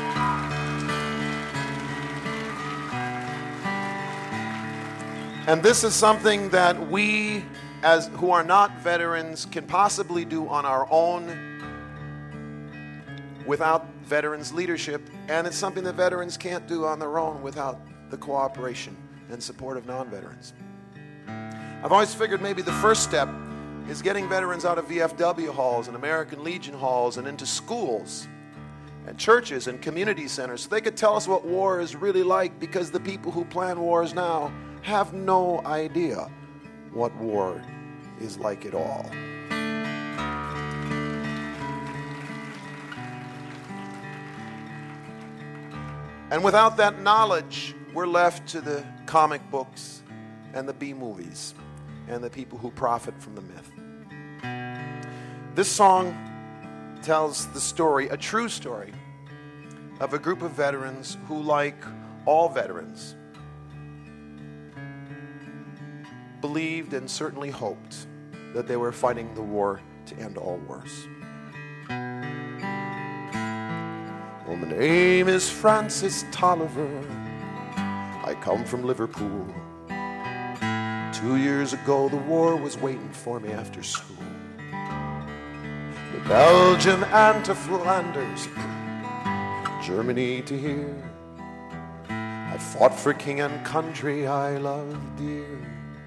And this is something that we, as who are not veterans, can possibly do on our own without veterans' leadership, and it's something that veterans can't do on their own without the cooperation and support of non-veterans. I've always figured maybe the first step is getting veterans out of V F W halls and American Legion halls and into schools and churches and community centers so they could tell us what war is really like, because the people who plan wars now have no idea what war is like at all. And without that knowledge, we're left to the comic books and the B-movies and the people who profit from the myth. This song tells the story, a true story, of a group of veterans who, like all veterans, believed and certainly hoped that they were fighting the war to end all wars. Well, my name is Francis Tolliver. I come from Liverpool. Two years ago, the war was waiting for me after school. To Belgium and to Flanders, Germany to here. I fought for king and country I love dear.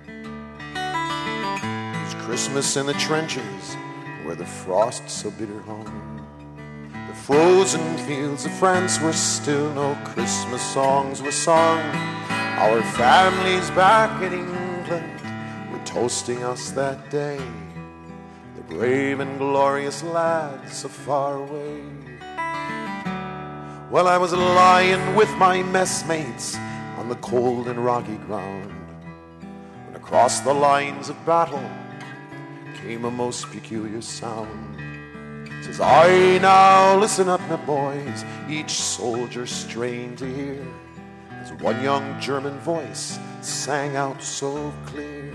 It was Christmas in the trenches where the frost so bitter hung. The frozen fields of France were still, no Christmas songs were sung. Our families back in England were toasting us that day, the brave and glorious lads so far away. Well, I was lying with my messmates on the cold and rocky ground, when across the lines of battle came a most peculiar sound. Says, I now listen up, my boys, each soldier strained to hear, as one young German voice sang out so clear.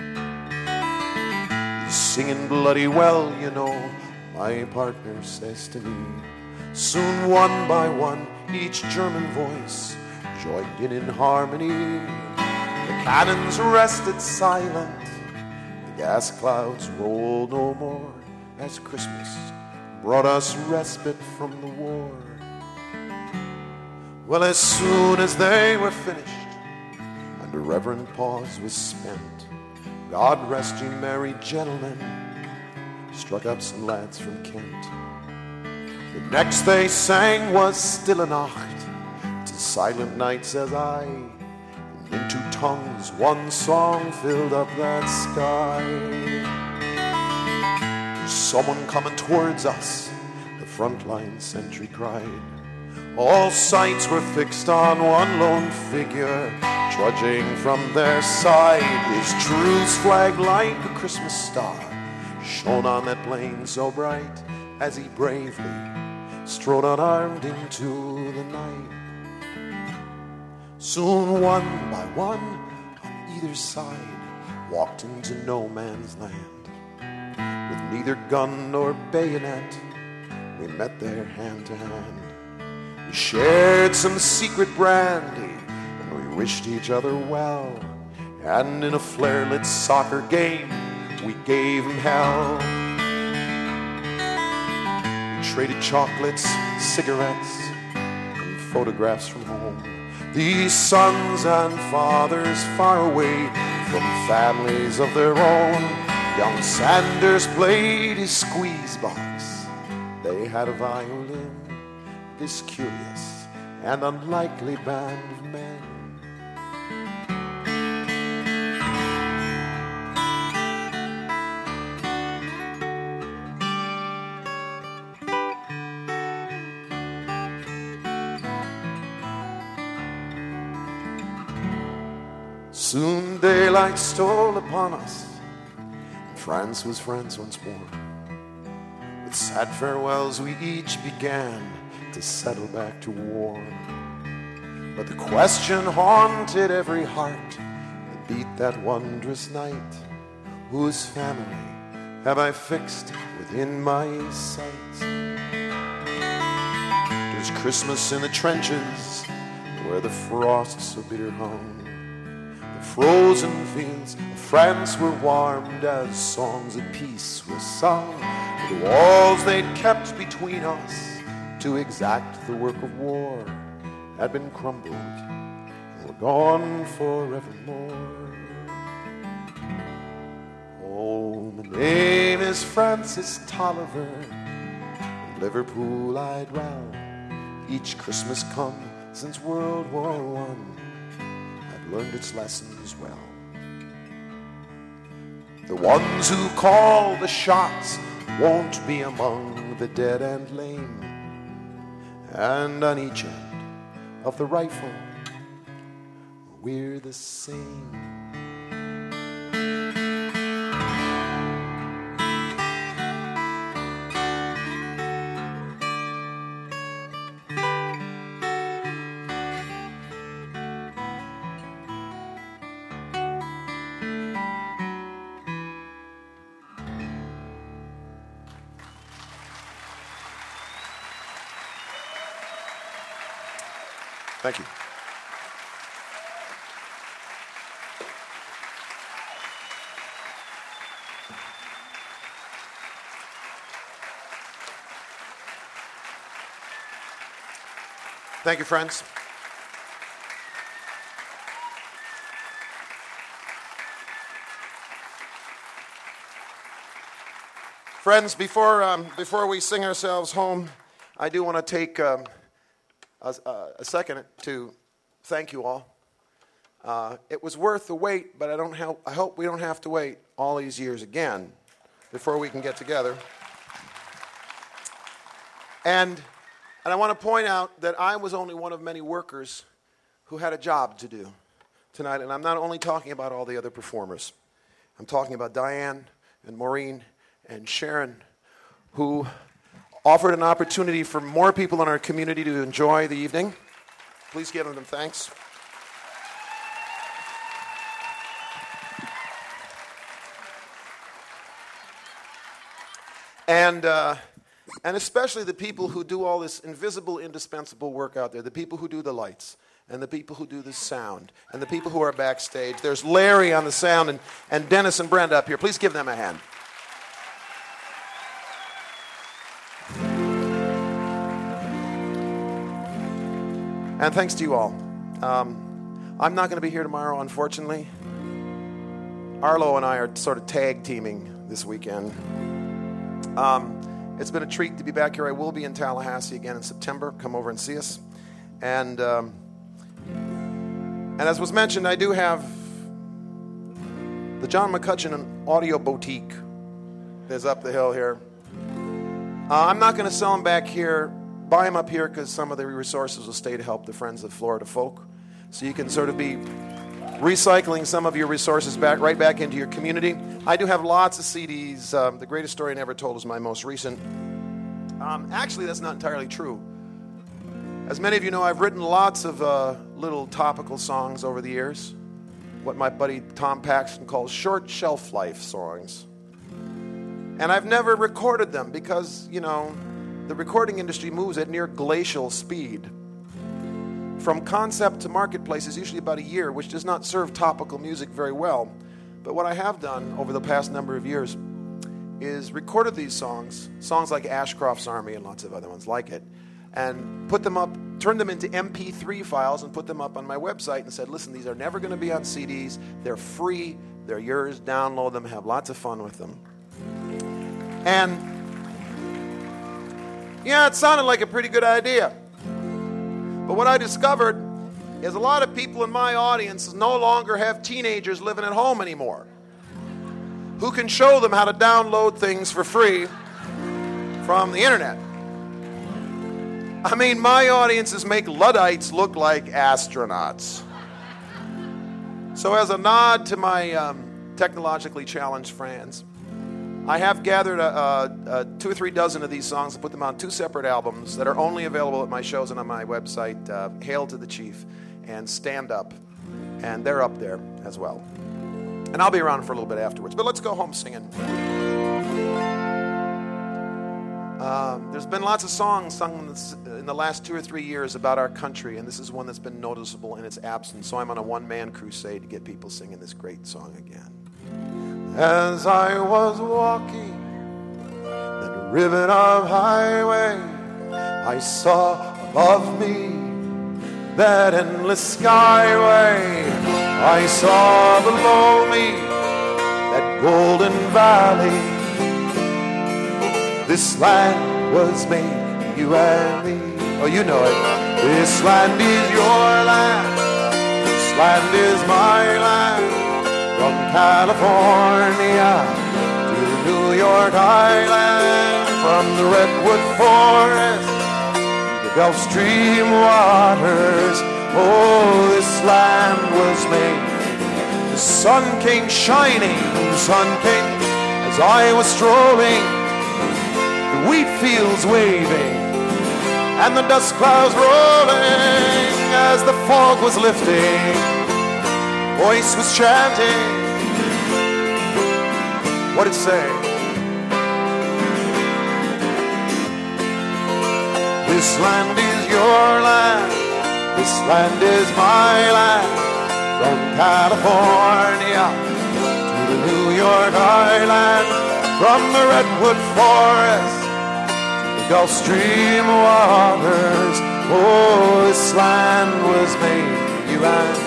He's singing bloody well, you know, my partner says to me. Soon one by one, each German voice joined in in harmony. The cannons rested silent, the gas clouds rolled no more, as Christmas brought us respite from the war. Well, as soon as they were finished and a reverent pause was spent, God rest you merry gentlemen, struck up some lads from Kent. The next they sang was Stille Nacht, to silent night says I, and in two tongues one song filled up that sky. Someone coming towards us, the frontline sentry cried. All sights were fixed on one lone figure, trudging from their side. His truce flag like a Christmas star shone on that plain so bright, as he bravely strode unarmed into the night. Soon one by one on either side walked into no man's land. With neither gun nor bayonet, we met there hand to hand. We shared some secret brandy, and we wished each other well. And in a flare-lit soccer game, we gave 'em hell. We traded chocolates, cigarettes, and photographs from home. These sons and fathers far away from families of their own. Young Sanders played his squeeze box. They had a violin, this curious and unlikely band of men. Soon daylight stole upon us, and France was France once more. With sad farewells we each began to settle back to war. But the question haunted every heart and beat that wondrous night: whose family have I fixed within my sights? There's Christmas in the trenches where the frost so bitter hung. The frozen fields of France were warmed as songs of peace were sung. The walls they'd kept between us to exact the work of war had been crumbled and were gone forevermore. Oh, my name is Francis Tolliver. In Liverpool I dwell. Each Christmas come since World War One, I've learned its lessons well. The ones who call the shots won't be among the dead and lame. And on each end of the rifle, we're the same. Thank you. Thank you, friends. Friends, before um, before we sing ourselves home, I do want to take um, a, a second to thank you all. Uh, it was worth the wait, but I don't help, I hope we don't have to wait all these years again before we can get together. And and I want to point out that I was only one of many workers who had a job to do tonight. And I'm not only talking about all the other performers. I'm talking about Diane and Maureen and Sharon, who offered an opportunity for more people in our community to enjoy the evening. Please give them thanks. And uh, and especially the people who do all this invisible, indispensable work out there, the people who do the lights, and the people who do the sound, and the people who are backstage. There's Larry on the sound, and, and Dennis and Brenda up here. Please give them a hand. And thanks to you all. Um, I'm not going to be here tomorrow, unfortunately. Arlo and I are sort of tag teaming this weekend. Um, it's been a treat to be back here. I will be in Tallahassee again in September. Come over and see us. And um, and as was mentioned, I do have the John McCutcheon Audio Boutique is up the hill here. Uh, I'm not going to sell them back here. Buy them up here because some of the resources will stay to help the Friends of Florida Folk. So you can sort of be recycling some of your resources back right back into your community. I do have lots of C Ds. Um, the Greatest Story Never Told is my most recent. Um, actually, that's not entirely true. As many of you know, I've written lots of uh, little topical songs over the years, what my buddy Tom Paxton calls short shelf life songs. And I've never recorded them because, you know, the recording industry moves at near glacial speed. From concept to marketplace is usually about a year, which does not serve topical music very well. But what I have done over the past number of years is recorded these songs, songs like Ashcroft's Army and lots of other ones like it, and put them up, turned them into M P three files and put them up on my website and said, listen, these are never going to be on C Ds. They're free. They're yours. Download them. Have lots of fun with them. And yeah, it sounded like a pretty good idea. But what I discovered is a lot of people in my audience no longer have teenagers living at home anymore who can show them how to download things for free from the internet. I mean, my audiences make Luddites look like astronauts. So as a nod to my um, technologically challenged friends, I have gathered a, a, a two or three dozen of these songs and put them on two separate albums that are only available at my shows and on my website, uh, Hail to the Chief and Stand Up. And they're up there as well. And I'll be around for a little bit afterwards. But let's go home singing. Um, there's been lots of songs sung in, this, in the last two or three years about our country, and this is one that's been noticeable in its absence. So I'm on a one-man crusade to get people singing this great song again. As I was walking that ribbon of highway, I saw above me that endless skyway. I saw below me that golden valley. This land was made, you and me. Oh, you know it. This land is your land. This land is my land. From California to the New York Island, from the Redwood Forest to the Gulf Stream waters, oh, this land was made. The sun came shining, the sun came as I was strolling, the wheat fields waving, and the dust clouds rolling as the fog was lifting. Voice was chanting. What'd it say? This land is your land. This land is my land, from California to the New York Island, from the Redwood Forest to the Gulf Stream waters. Oh, this land was made for you and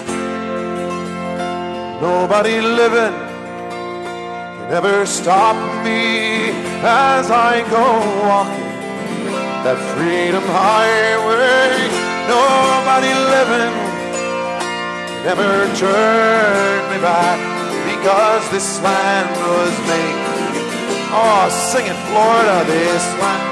nobody living can ever stop me as I go walking that freedom highway. Nobody living can ever turn me back, because this land was made. Oh, sing it, Florida, this land.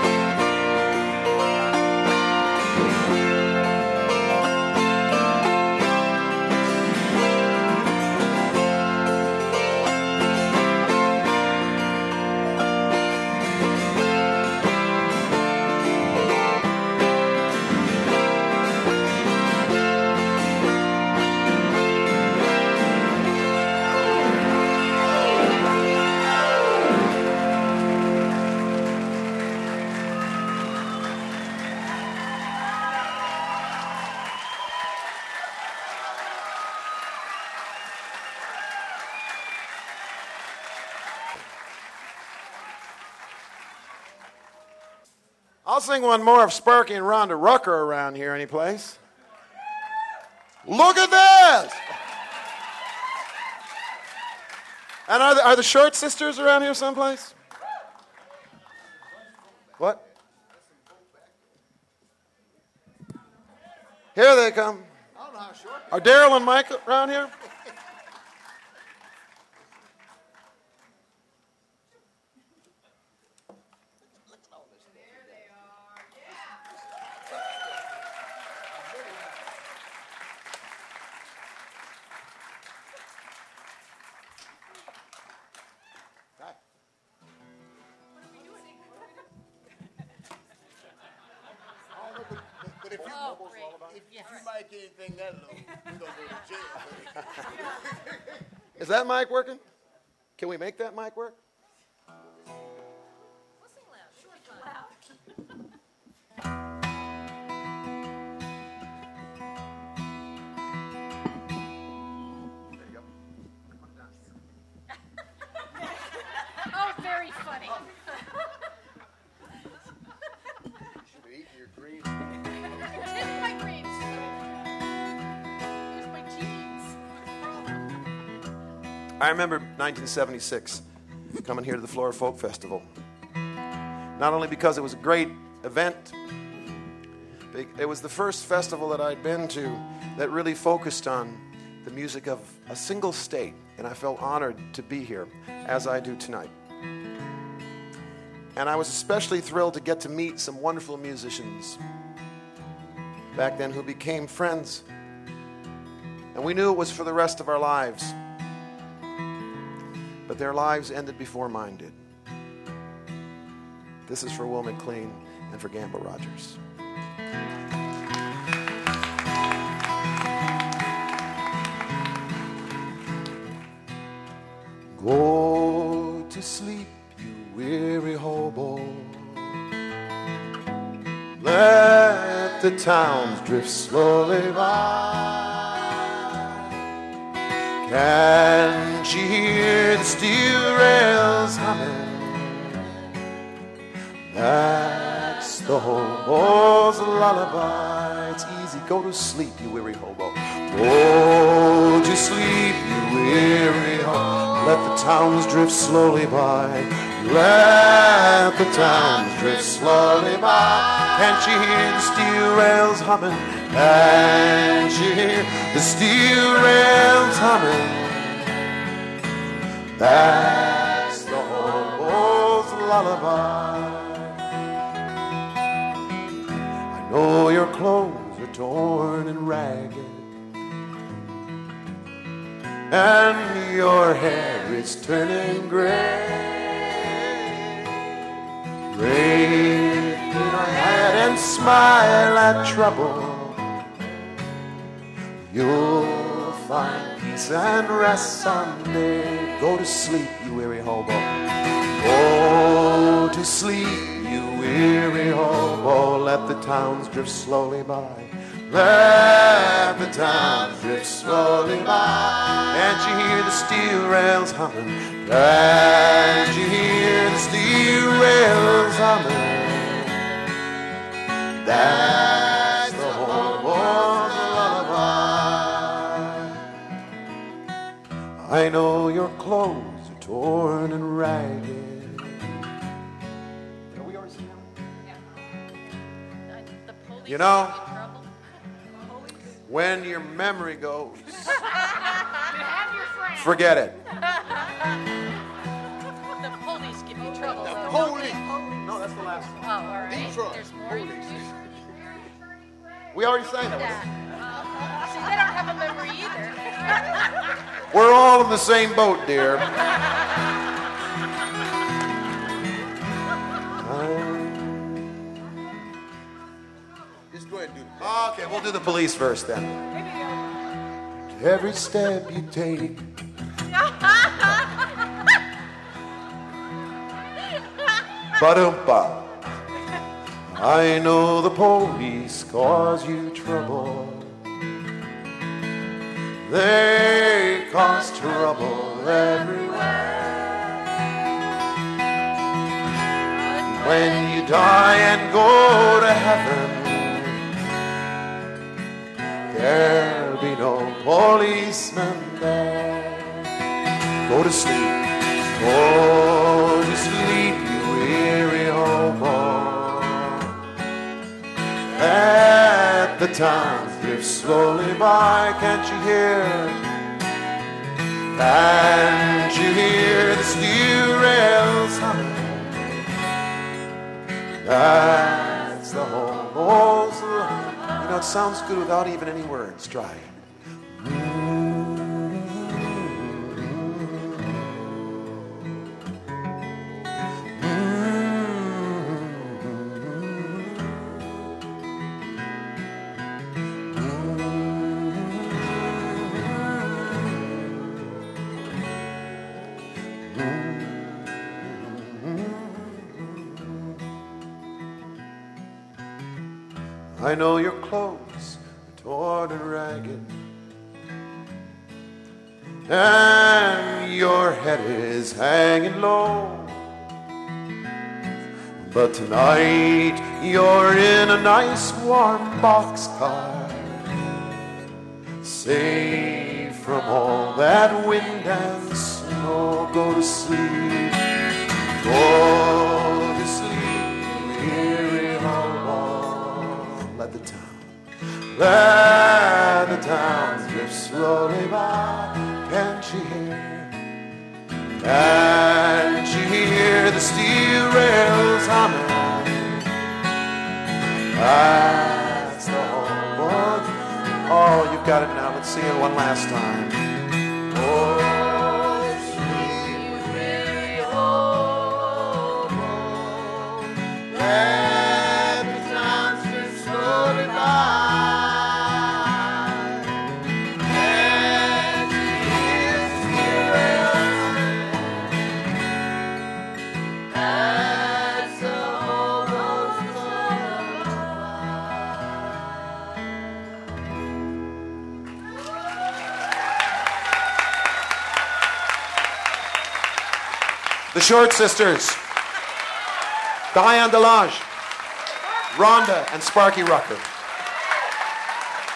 I'll sing one more of Sparky and Rhonda Rucker around here any place. Look at this! And are the, are the Short Sisters around here someplace? What? Here they come. Are Daryl and Mike around here? But if you, oh, if, if you make anything that low, we're going to go to jail. Is that mic working? Can we make that mic work? We'll sing loud. Sure, loud. There you go. Oh, very funny. You should be eating your greens. This is my greens. Here's my jeans. I remember nineteen seventy-six coming here to the Florida Folk Festival. Not only because it was a great event, it was the first festival that I'd been to that really focused on the music of a single state, and I felt honored to be here, as I do tonight. And I was especially thrilled to get to meet some wonderful musicians back then who became friends. And we knew it was for the rest of our lives. But their lives ended before mine did. This is for Will McLean and for Gamble Rogers. Go to sleep, you weary hobo. Let the towns drift slowly by. Can't you hear the steel rails humming? That's the hobo's lullaby. It's easy, go to sleep, you weary hobo. Go to sleep, you weary hobo. Let the towns drift slowly by. Let the towns drift slowly by. Can't you hear the steel rails humming? Can't you hear the steel rails humming? That's the hobo's lullaby. I know your clothes are torn and ragged, and your hair is turning gray. Raise your head and smile at trouble. You'll find peace and rest someday. Go to sleep, you weary hobo. Go to sleep, you weary hobo. Let the towns drift slowly by. Let the town drift slowly by. Can't you hear the steel rails humming? Can't you hear the steel rails humming? That's the whole world's lullaby. I know your clothes are torn and ragged. Are we already seen that? The police You know, give you trouble. when your memory goes, You have your friend. forget it. The police give you trouble. The though. police. No, that's the last one. Oh, all right. Detroit. There's more. Police. We already sang that. Yeah. See, they don't have a memory either. We're all in the same boat, dear. Just go ahead and do the Okay, we'll do the police verse then. Every step you take, ba-dum-ba. I know the police cause you trouble. They cause trouble everywhere. When you die and go to heaven, there'll be no policeman there. Go to sleep, go to sleep, you weary hobo. Let the town drift slowly by. Can't you hear? Can't you hear the steel rails humming? That's the whole world's. You know, it sounds good without even any words. Try. I know your clothes are torn and ragged, and your head is hanging low. But tonight you're in a nice warm boxcar, safe from all that wind and snow. Go to sleep, go to sleep, weary hobo. Let the town, let the town drift slowly by. Can't you hear? Can't you hear the steel rails humming? That's the whole world. Oh, you've got it now. Let's sing it one last time. Oh, sweet weary hobo, let the town drift slowly by. Can't you hear the steel rails humming? That's the whole world's The Short Sisters, Diane DeLange, Rhonda and Sparky Rucker,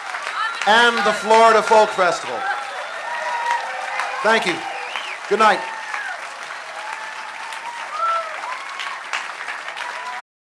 and the Florida Folk Festival. Thank you. Good night.